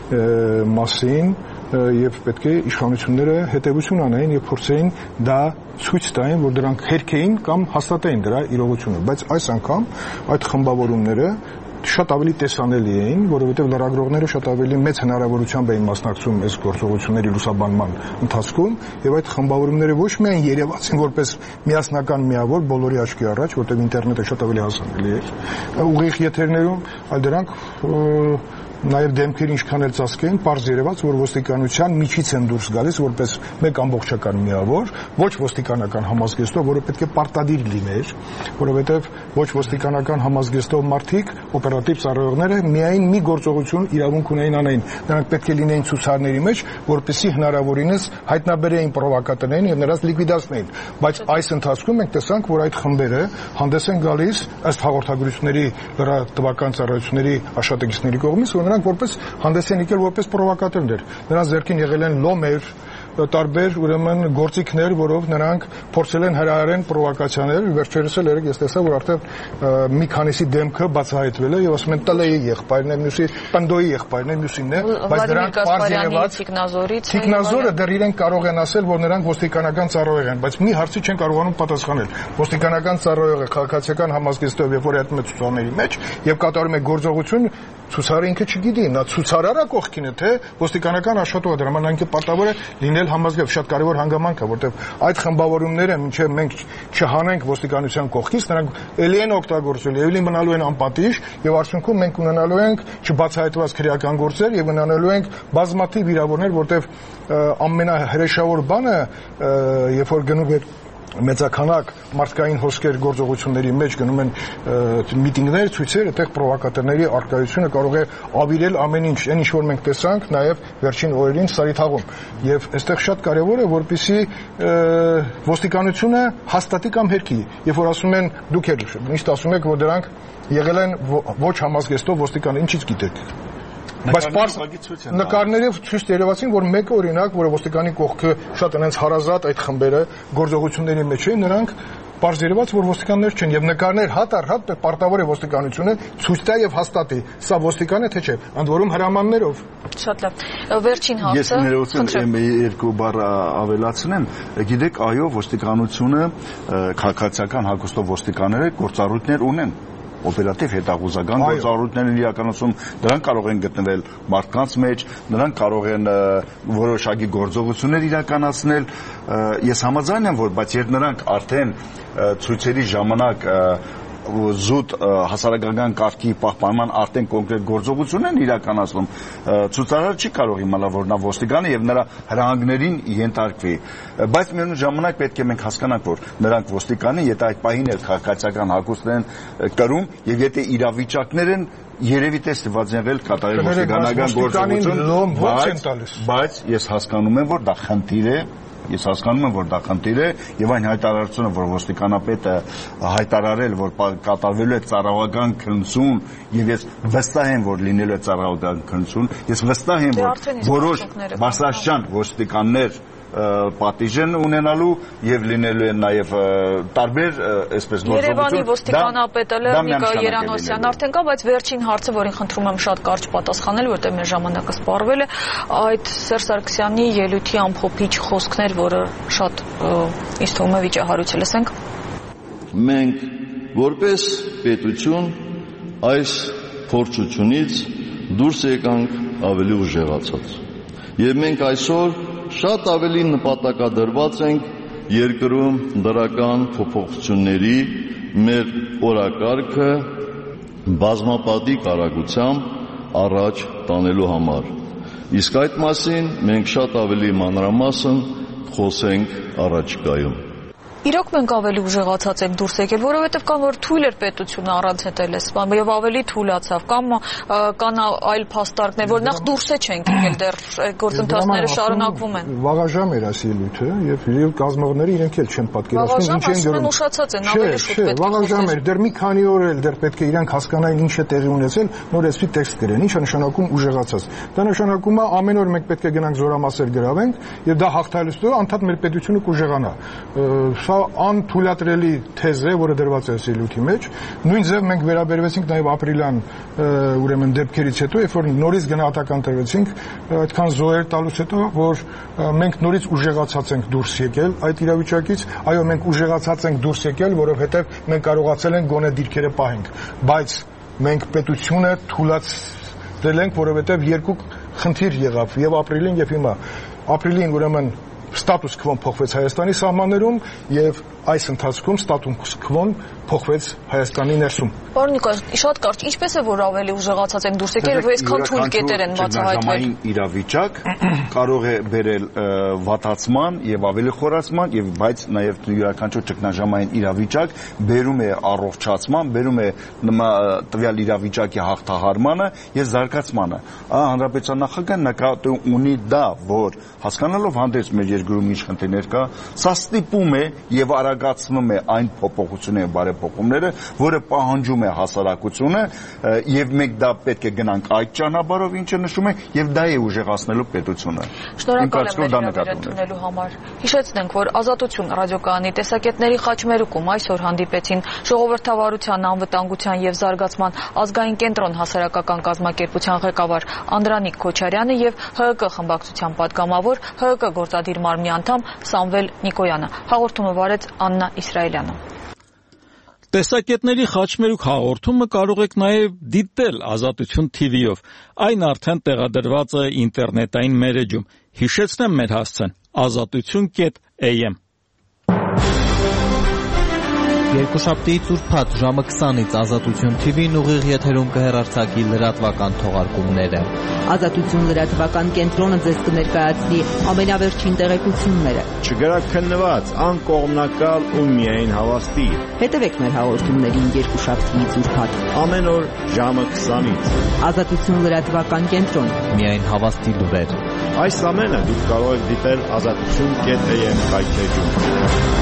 մասին եւ պետք է իշխանությունները հետեւություն անեին եւ փորձեին դա ցույց տային, որ դրանք հերք էին կամ հաստատեին դրա իրողությունը, բայց այս անգամ այդ խմբավորումները շատ ավելի տեսանելի էին, որովհետև լրագրողները շատ ավելի մեծ հնարավորությամբ էին մասնակցում այս գործողությունների լուսաբանման ընթացքում, եւ այդ խմբավորումները ոչ միայն երևացին որպես միասնական միավոր բոլորի աչքի առաջ, որտեղ ինտերնետը շատ ավելի հասանելի էր, ուղիղ եթերներում, այլ դրանք նաև դեմքերը ինչքան էլ ծածկեին, պարզ երևաց, որ ոստիկանության միջից են դուրս գալիս որպես մեկ ամբողջական միավոր, ոչ ոստիկանական համազգեստով, որը պետք է պարտադիր լիներ, որովհետև ոչ ոստիկանական համազգեստով մարդիկ, օպերատիվ ծառայողները միայն մի գործողություն իրավունք ունեին անեին։ Նրանք պետք է լինեին ցուցարների մեջ, որպեսզի հնարավորինս հայտնաբերեին պրովոկատորներին եւ նրանց լիկվիդացնեին։ Բայց այս ընթացքում մենք տեսանք, որ այդ խմբերը հանդես են գալիս ըստ հաղորդագրությունների լրատվական ծառայությունների աշխատակիցների կողմից, նրանք որպես հանդես են եկել որպես պրովոկատորներ։ Նրանց ձեռքին եղել են լոմեր, տարբեր ուրեմն գործիքներ, որով նրանք փորձել են հրահարեն պրովոկացիաներ, վերջերս էլ երեք ես տեսա, որ արդեն մի քանիսի դեմքը բացահայտվել է եւ ասում են Տլեի եղբայրն է, մյուսի Պնդոյի եղբայրն է, մյուսինն է, բայց դրանք բարձ երևաց Տիկնազորը դեռ իրենք կարող են ասել, որ նրանք ոստիկանական ծառայող են, բայց մի հարցի չեն կարողանում պատասխանել։ Ոստիկանական ծառայողը քաղաքացիական համազգեստով երբ որ այդպես ցուցաների մեջ եւ կատարում է գործողություն, ցուցարը ինքը չգիտի, նա ցուցարարա կողքին է, թե ոստիկանական աշխատողը, դրա համար ինքը պարտավոր է լինել համազգեստով, շատ կարևոր հանգամանք է, որտեղ այդ խմբավորումները մինչև մենք չհանենք ոստիկանության կողքից, նրանք ելի են օգտագործել, ելի մնալու են անպատիժ եւ արդյունքում մենք ունենալու ենք չբացահայտված քրեական գործեր եւ ունենալու ենք բազմաթիվ վիրավորներ, որտեղ ամենահրեշավոր բանը, երբ որ գնում է մեծականակ մարդկային հոսքեր գործողությունների մեջ գնում են միտինգներ, ցույցեր, այդտեղ պրովոկատորների արկայությունը կարող է ավիրել ամեն ինչ, այն ինչ որ մենք տեսանք նաև վերջին օրերին Սարիթաղում։ Եվ այստեղ շատ կարևոր է, որպեսզի ոստիկանությունը հաստատի կամ հերքի, երբ որ ասում են դուք էլ միշտ ասում եք, որ դրանք եղել են ոչ համազգեստով ոստիկան, ինչից գիտեք։ Բայց պարզ նկարներով ցույց երևացին, որ մեկը օրինակ, որը ոստիկանի կողքը շատ այնց հարազատ այդ խմբերը գործողությունների մեջ էին, նրանք պարզ երևաց, որ ոստիկաններ չեն եւ նկարներ հատ առ հատ պարտավոր է ոստիկանությունը ցույց տա եւ հաստատի, սա ոստիկան է թե չէ, ընդ որում հրամաններով։ Շատ լավ։ Վերջին հարցը։ Ես ներողություն երկու բառ ավելացնեմ, գիտեք, այո, ոստիկանությունը քաղաքացիական հագուստով ոստիկանները գործառույթներ ունեն։ օպերատիվ հետախուզական գործառույթներ են իրականացում, դրանք կարող են գտնվել մարդկանց մեջ, նրանք կարող են որոշակի գործողություններ իրականացնել։ Ես համաձայն եմ, որ բայց երբ նրանք արդեն ցույցերի ժամանակ զուտ հասարակական կարգի պահպանման արդեն կոնկրետ գործողություն են իրականացնում, ցուցարար չի կարող իմանալ, որ նա ոստիկան է եւ նրա հրահանգներին ենթարկվի, բայց միևնույն ժամանակ պետք է մենք հասկանանք, որ նրանք ոստիկան են, եթե այդ պահին էլ քաղաքացիական հագուստ են կրում եւ եթե իրավիճակներ են երևի տեսված եղել կատարել ոստիկանական գործողություն, բայց ես հասկանում եմ, որ դա խնդիր է, ես հասկանում եմ, որ դա խնդիր է եւ այն հայտարարությունը, որ ոստիկանապետը հայտարարել, որ կատարվելու է ծառայական քննություն եւ ես վստահ եմ, որ լինելու է ծառայական քննություն, ես վստահ եմ, որ որոշ բարձրաստիճան ոստիկաններ պատիժ են ունենալու եւ լինելու են նաեւ տարբեր այսպես գործողություններ։ Երևանի ոստիկանապետը Նիկա Երանոսյանն արդեն կա, բայց վերջին հարցը, որին խնդրում եմ շատ կարճ պատասխանել, որտեղ մեր ժամանակը սպառվել է, այդ Սերժ Սարգսյանի ելույթի ամփոփիչ խոսքներ, որը շատ ինձ թվում է վիճահարույց է, լսենք։ Մենք որպես պետություն այս փորձությունից դուրս եկանք ավելի ուժեղացած։ Եվ մենք այսօր շատ ավելի նպատակադրված ենք երկրում դրական փոփոխությունների մեր օրակարգը բազմապատիկ արագությամբ առաջ տանելու համար։ Իսկ այդ մասին մենք շատ ավելի մանրամասն խոսենք առաջիկայում։ Իրոք մենք ավելի ուժեղացած ենք դուրս եկել, որովհետև կան որ թույլ էր պետությունը առանց հետելեսման եւ ավելի թույլացավ, կամ կան այլ փաստարկներ, որ նախ դուրս չենք եկել, դեռ գործընթացները շարունակվում են։ Վաղաժամ էր այս ելույթը եւ եւ կազմողները իրենք էլ չեն պատկերացնում ինչ են գրում։ Ուշացած են, ավելի շուտ պետք է։ Վաղաժամ էր, դեռ մի քանի օր էլ դեռ պետք է իրանք հասկանային ինչ է տեղի ունեցել, նոր էսի տեքստ գրեն, ինչ է նշանակում ուժեղացած։ Դա նշանակում է ամեն օր մենք պետք է գնանք զորամասեր գրավենք եւ դա հաղթալուց հետո անդադ մեր պետությունը կուժեղանա։ Սա անթույլատրելի թեզ է, որը դրված է ելույթի մեջ։ Նույն ձև մենք վերաբերվեցինք նաև ապրիլյան ուրեմն դեպքերից հետո, երբ որ նորից գնահատական տրվեցինք, այդքան զոհեր տալուց հետո, որ մենք նորից ուժեղացած ենք դուրս եկել այդ իրավիճակից, այո, մենք ուժեղացած ենք դուրս եկել, որովհետև մենք կարողացել ենք գոնե դիրքերը պահենք, բայց մենք պետությունը թույլատրել ենք, որովհետև երկու խնդիր եղավ, եւ ապրիլին եւ հիմա։ Ապրիլին ուրեմն ստատուս քվոն փոխվեց Հայաստանի սահմաններում եւ այս ընթացքում ստատուս քվոն փոխվեց Հայաստանի ներսում։ Պարոն Նիկոյան, շատ կարճ, ինչպես է որ ավելի ուժեղացած են դուրս եկել, որ այսքան թույլ կետեր են բացահայտվել։ Իրավիճակ կարող է բերել վատացման եւ ավելի խորացման եւ բայց նաեւ յուրաքանչյուր ճգնաժամային իրավիճակ բերում է առողջացման, բերում է տվյալ իրավիճակի հաղթահարմանը եւ զարգացմանը։ Հանրապետության նախագահը նկատի ունի դա, որ հասկանալով հանդերձ մեր երկրում ինչ խնդիրներ կա, սա ստիպում է եւ արագացնում է այն փոփոխությունները, բարեփոխումները, որը պահանջում է հասարակությունը եւ մենք դա պետք է գնանք այդ ճանապարհով, ինչը նշում է, եւ դա է ուժեղացնելու պետությունը։ Շնորհակալ եմ ներկայացնելու համար։ Հիշեցնենք, որ Ազատություն ռադիոկայանի տեսակետների խաչմերուկում այսօր հանդիպեցին Ժողովրդավարության, անվտանգության եւ զարգացման ազգային կենտրոն հասարակական կազմակերպության ղեկավար Անդրանիկ Քոչարյանը եւ ՀՀԿ խմբակցության պատգամավոր ՀՀԿ գործադիր մարմնի անդամ Սամվել Նիկոյանը։ Հաղորդումը վարեց Աննա Իսրայելյանը։ Տեսակետների խաչմերուկ հաղորդումը կարող եք նաև դիտել Ազատություն Թի Վի-ով։ Այն արդեն տեղադրված է ինտերնետային մերեջում։ Հիշեցնեմ մեր հասցեն՝ ազատություն կետ A M։ Երկուշաբթի ծուրփաթ ժամը քսանից Ազատություն Թի Վին ուղիղ եթերում կհեռարձակի լրատվական թողարկումները։ Ազատություն լրատվական կենտրոնը ձեզ կներկայացնի ամենավերջին տեղեկությունները։ Չգրաքննված, անկողմնակալ ու միայն հավաստի։ Հետևեք մեր հաղորդումներին երկուշաբթի ծուրփաթ ամեն օր ժամը քսանից։ Ազատություն լրատվական կենտրոն, միայն հավաստի լուրեր։ Այս ամենը դուք կարող եք դիտել ազատություն կետ A M կայքեջում։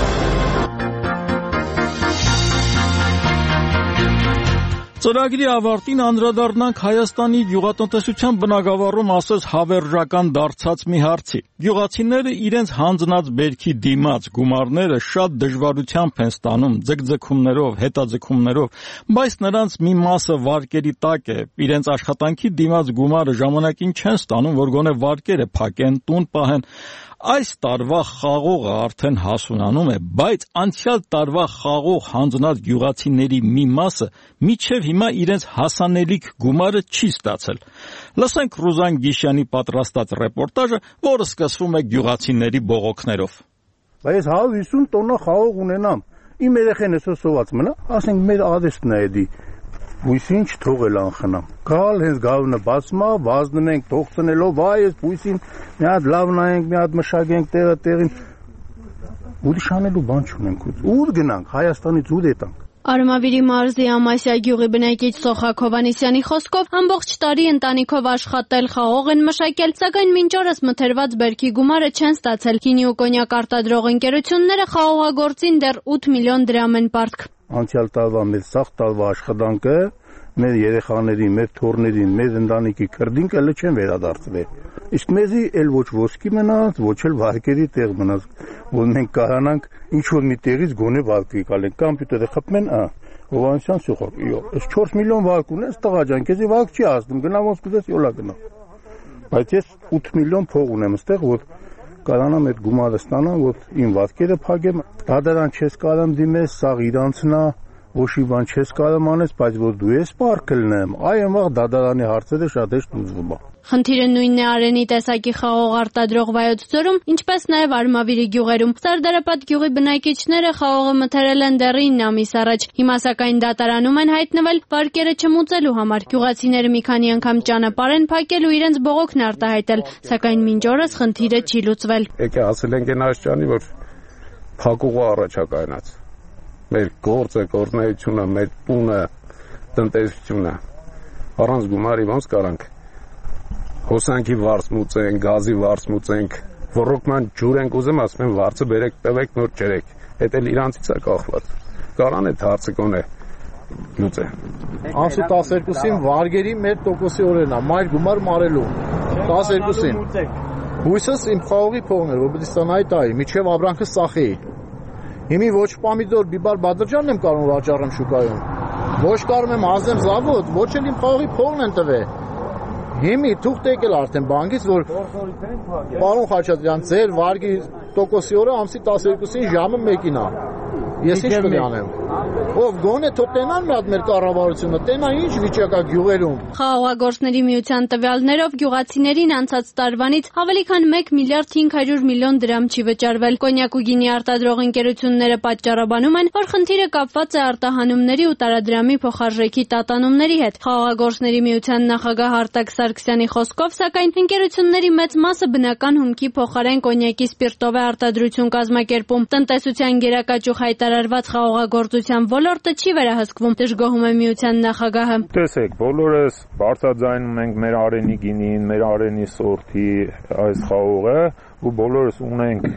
Ծրագրի ավարտին անդրադառնանք Հայաստանի գյուղատնտեսության բնագավառում ասես հավերժական դարձած մի հարցի։ Գյուղացիները իրենց հանձնած բերքի դիմաց գումարները շատ դժվարությամբ են ստանում, ձգձգումներով, հետաձգումներով, բայց նրանց մի մասը վարկերի տակ է, իրենց աշխատանքի դիմաց գումարը ժամանակին չեն ստանում, որ գոնե վարկերը փակեն, տուն պահեն։ այս տարվա խաղողը արդեն հասունանում է, բայց անցյալ տարվա խաղող հանձնած գյուղացիների մի մասը մինչև հիմա իրենց հասանելիք գումարը չի ստացել։ Լսենք Ռուզան Գիշյանի պատրաստած ռեպորտաժը, որը սկսվում է գյուղացիների բողոքներով։ Բայց հարյուր հիսուն տոննա խաղող ունենամ, իմ երեխեն էսօր սոված մնա, ասենք մեր ադեսն է էդի։ Բույսին չթողել անխնամ։ Գալ հենց գալունը բացմա, վազնենք, թողցնելով, այ այս բույսին մի հատ լավ նայենք, մի հատ մշակենք տեղը տեղին։ Ուրիշ անելու բան չունենք։ Ուր գնանք, Հայաստանից ուր ետանք։ Արմավիրի մարզի Ամասիա գյուղի բնակիչ Սոխակ Հովհաննիսյանի խոսքով ամբողջ տարի ընտանիքով աշխատել, խաղող են մշակել, սակայն մինչ օրս մթերված բերքի գումարը չեն ստացել։ Գինի ու կոնյակ արտադրող ընկերությունները խաղողագործին դեռ ութ միլիոն դրամ են պարտք։ Անցյալ տարվա մեր սաղ տարվա աշխատանքը մեր երեխաների, մեր թոռների, մեր ընտանիքի քրդինքը էլ չեն վերադարձվել։ Իսկ մեզի էլ ոչ ոսկի մնաց, ոչ էլ վարկերի տեղ մնաց, որ մենք կարանանք ինչ որ մի տեղից գոնե վարկի կալենք, կամպյուտերը խփեն, ա, Հովհաննիսյան Սոխակ, այս չորս միլիոն վարկ ունես, տղա ջան, քեզի վարկ չի ասում, գնա ոնց կուզես յոլա գնա։ Բայց ես ութ միլիոն փող ունեմ այստեղ, որ կարանամ այդ գումարը ստանամ, որ իմ վարկերը փակեմ, դատարան չես կարամ դիմես, սաղ իրանցն է, ոչ մի բան չես կարամ անես, բայց որ դու ես պարկը լնեմ, այ այնվաղ դատարանի հարցերը շատ հեշտ լուծվում է։ Խնդիրը նույնն է Արենի տեսակի խաղող արտադրող Վայոց ձորում, ինչպես նաև Արմավիրի գյուղերում։ Սարդարապատ գյուղի բնակիչները խաղողը մթերել են դեռ ինը ամիս առաջ։ Հիմա սակայն դատարանում են հայտնվել վարկերը չմուծելու համար։ Գյուղացիները մի քանի անգամ ճանապարհ են փակել ու իրենց բողոքն արտահայտել, սակայն մինչ օրս խնդիրը չի լուծվել։ Եկե ասել ենք այն աշճանի, որ փակուղը առաջակայնած։ Մեր գործը, գործունեությունը, մեր տունը, տնտեսությունը առանց գումարի ոնց կարանք հոսանքի վարձ մուծենք, գազի վարձ մուծենք, ոռոգման ջուր ենք ուզում, ասում են վարձը բերեք, տվեք, նոր ջրեք։ Էդ էլ իրանցից է կախված։ Կարան այդ հարցը կոնե լուծե։ Ամսի տասներկուսին վարգերի մեր տոկոսի օրերն է, մայր գումար մարելու։ տասներկուսին։ Հույսս իմ խաղողի փողն էր, որ պետք է ստանայի տայի, միջև ապրանքս ծախեի։ Հիմի ոչ պամիդոր, բիբար, բադրջանն եմ կարող վաճառեմ շուկայում։ Ոչ կարող եմ հանձնեմ զավոդ, ոչ էլ իմ խաղողի փողն են տվել։ Հիմի թուղթ եկել արդեն բանկից, որ պարոն Խաչատրյան, ձեր վարկի տոկոսի օրը ամսի տասներկուսին ժամը մեկին է։ Ես ինչ պետք է անեմ։ Ով գոնե թող տենան մի հատ մեր կառավարությունը, տենա ինչ վիճակա գյուղերում։ Խաղողագործների միության տվյալներով գյուղացիներին անցած տարվանից ավելի քան մեկ միլիարդ հինգ հարյուր միլիոն դրամ չի վճարվել։ Կոնյակ ու գինի արտադրող ընկերությունները պատճառաբանում են, որ խնդիրը կապված է արտահանումների ու տարադրամի փոխարժեքի տատանումների հետ։ Խաղողագործների միության նախագահ Արտակ Սարգսյանի խոսքով, սակայն ընկերությունների մեծ մասը բնական հումքի փոխարեն կոնյակի սպիրտով է արտադրություն կազմակերպում։ Տնտեսության գերակաճուղ հայտարարված խաղողագործության ոլորտը չի վերահսկվում, դժգոհում է միության նախագահը։ Տեսեք, բոլորս բարձրաձայնում ենք մեր Արենի գինին, մեր Արենի սորտի այս խաղողը, ու բոլորս ունենք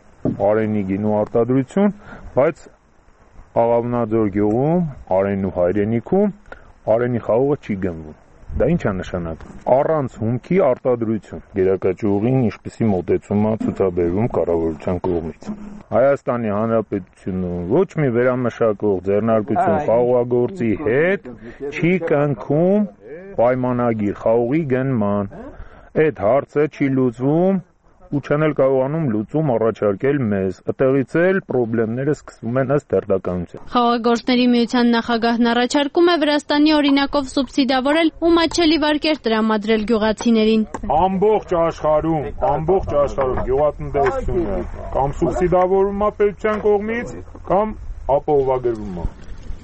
Արենի գինու արտադրություն, բայց Աղավնաձոր գյուղում, Արենու հայրենիքում Արենի խաղողը չի գնվում։ Դա ինչ է նշանակում։ Առանց հումքի արտադրություն գերակաճյուղին ինչպիսի մոտեցում է ցուցաբերվում կառավարության կողմից։ Հայաստանի Հանրապետությունում ոչ մի վերամշակող ձեռնարկություն խաղողագործի հետ չի կնքում պայմանագիր խաղողի գնման։ Այդ հարցը չի լուծվում ու չեն էլ կարողանում լուծում առաջարկել մեզ։ Այդտեղից էլ խնդիրները սկսվում են ըստ հերթականության։ Խաղողագործների միության նախագահն առաջարկում է Վրաստանի օրինակով սուբսիդավորել ու մատչելի վարկեր տրամադրել գյուղացիներին։ Ամբողջ աշխարհում, ամբողջ աշխարհում գյուղատնտեսությունը կամ սուբսիդավորվում է պետության կողմից, կամ ապահովագրվում է։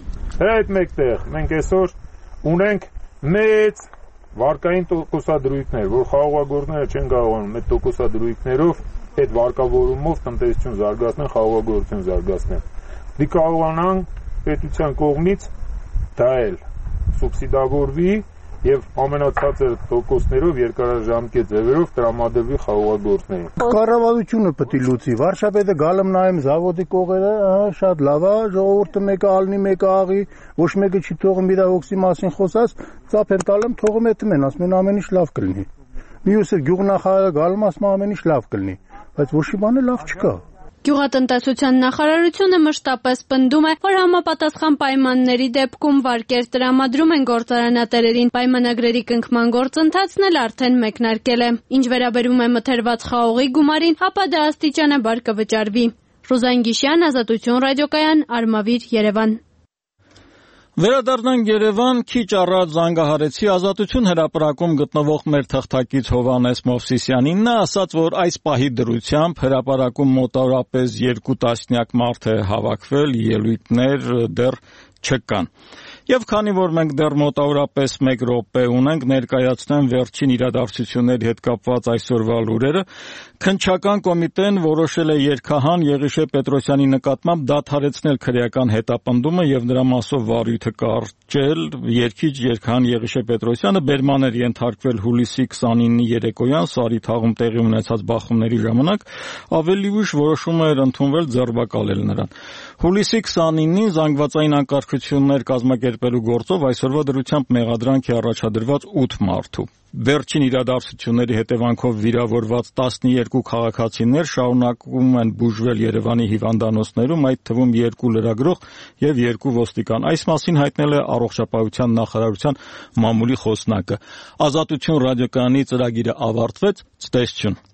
Այդ մեկտեղ մենք այսօր ունենք մեծ վարկային տոկոսադրույքներ, որ խաղողագործները չեն կարողանում այդ տոկոսադրույքներով, այդ վարկավորումով տնտեսություն զարգացնել, խաղողագործություն զարգացնել։ Դի կարողանան պետության կողմից դա էլ սուբսիդավորվի եւ ամենացածր տոկոսներով երկարաժամկետ ձևերով տրամադրվի խաղողագործներին։ Կառավարությունը պետք է լուծի, վարչապետը գալում նայում զավոդի կողերը, շատ լավ է, ժողովուրդը մեկը ալնի, մեկը աղի, ոչ մեկը չի թողում իր օքսի մասին խոսած, ծափ են տալում, թողում էտում են, ասում են ամեն ինչ լավ կլինի։ Մյուսը գյուղնախարարը գալում ասում ամեն ինչ լավ կլինի, բայց ոչ մի բան լավ չկա։ Գյուղատնտեսության նախարարությունը մշտապես պնդում է, որ համապատասխան պայմանների դեպքում վարկեր տրամադրում են գործարանատերերին, պայմանագրերի կնքման գործընթացն էլ արդեն մեկնարկել է։ Ինչ վերաբերում է մթերված խաղողի գումարին, ապա դա աստիճանաբար կվճարվի։ Ռուզան Գիշյան, Ազատություն ռադիոկայան, Արմավիր, Երևան։ Վերադառնանք Երևան, քիչ առաջ զանգահարեցի Ազատություն հրապարակում գտնվող մեր թղթակից Հովհաննես Մովսիսյանին, նա ասաց, որ այս պահի դրությամբ հրապարակում մոտավորապես երկու տասնյակ մարդ է հավաքվել, ելույթներ դեռ չկան։ Եվ քանի որ մենք դեռ մոտավորապես մեկ րոպե ունենք, ներկայացնեմ վերջին իրադարձությունների հետ կապված այսօրվա լուրերը, Քննչական կոմիտեն որոշել է երգահան Եղիշե Պետրոսյանի նկատմամբ դադարեցնել քրեական հետապնդումը եւ նրա մասով վարույթը կարճել։ Երգիչ երգահան Եղիշե Պետրոսյանը բերման էր ենթարկվել հուլիսի քսանինի երեկոյան Սարի թաղում տեղի ունեցած բախումների ժամանակ, ավելի ուշ որոշումը էր ընդունվել ձերբակալել նրան։ Հուլիսի քսանինին զանգվածային անկարգություններ կազմակերպելու գործով այսօրվա դրությամբ մեղադրանք է առաջադրված ութ մարդու։ Վերջին իրադարձությունների հետևանքով վիրավորված տասնյոթ քաղաքացիներ շարունակում են բուժվել Երևանի հիվանդանոցներում, այդ թվում երկու լրագրող եւ երկու ոստիկան։ Այս մասին հայտնել է Առողջապահության նախարարության մամուլի խոսնակը։ Ազատություն ռադիոկայանի ծրագիրը ավարտվեց, ցտեսություն։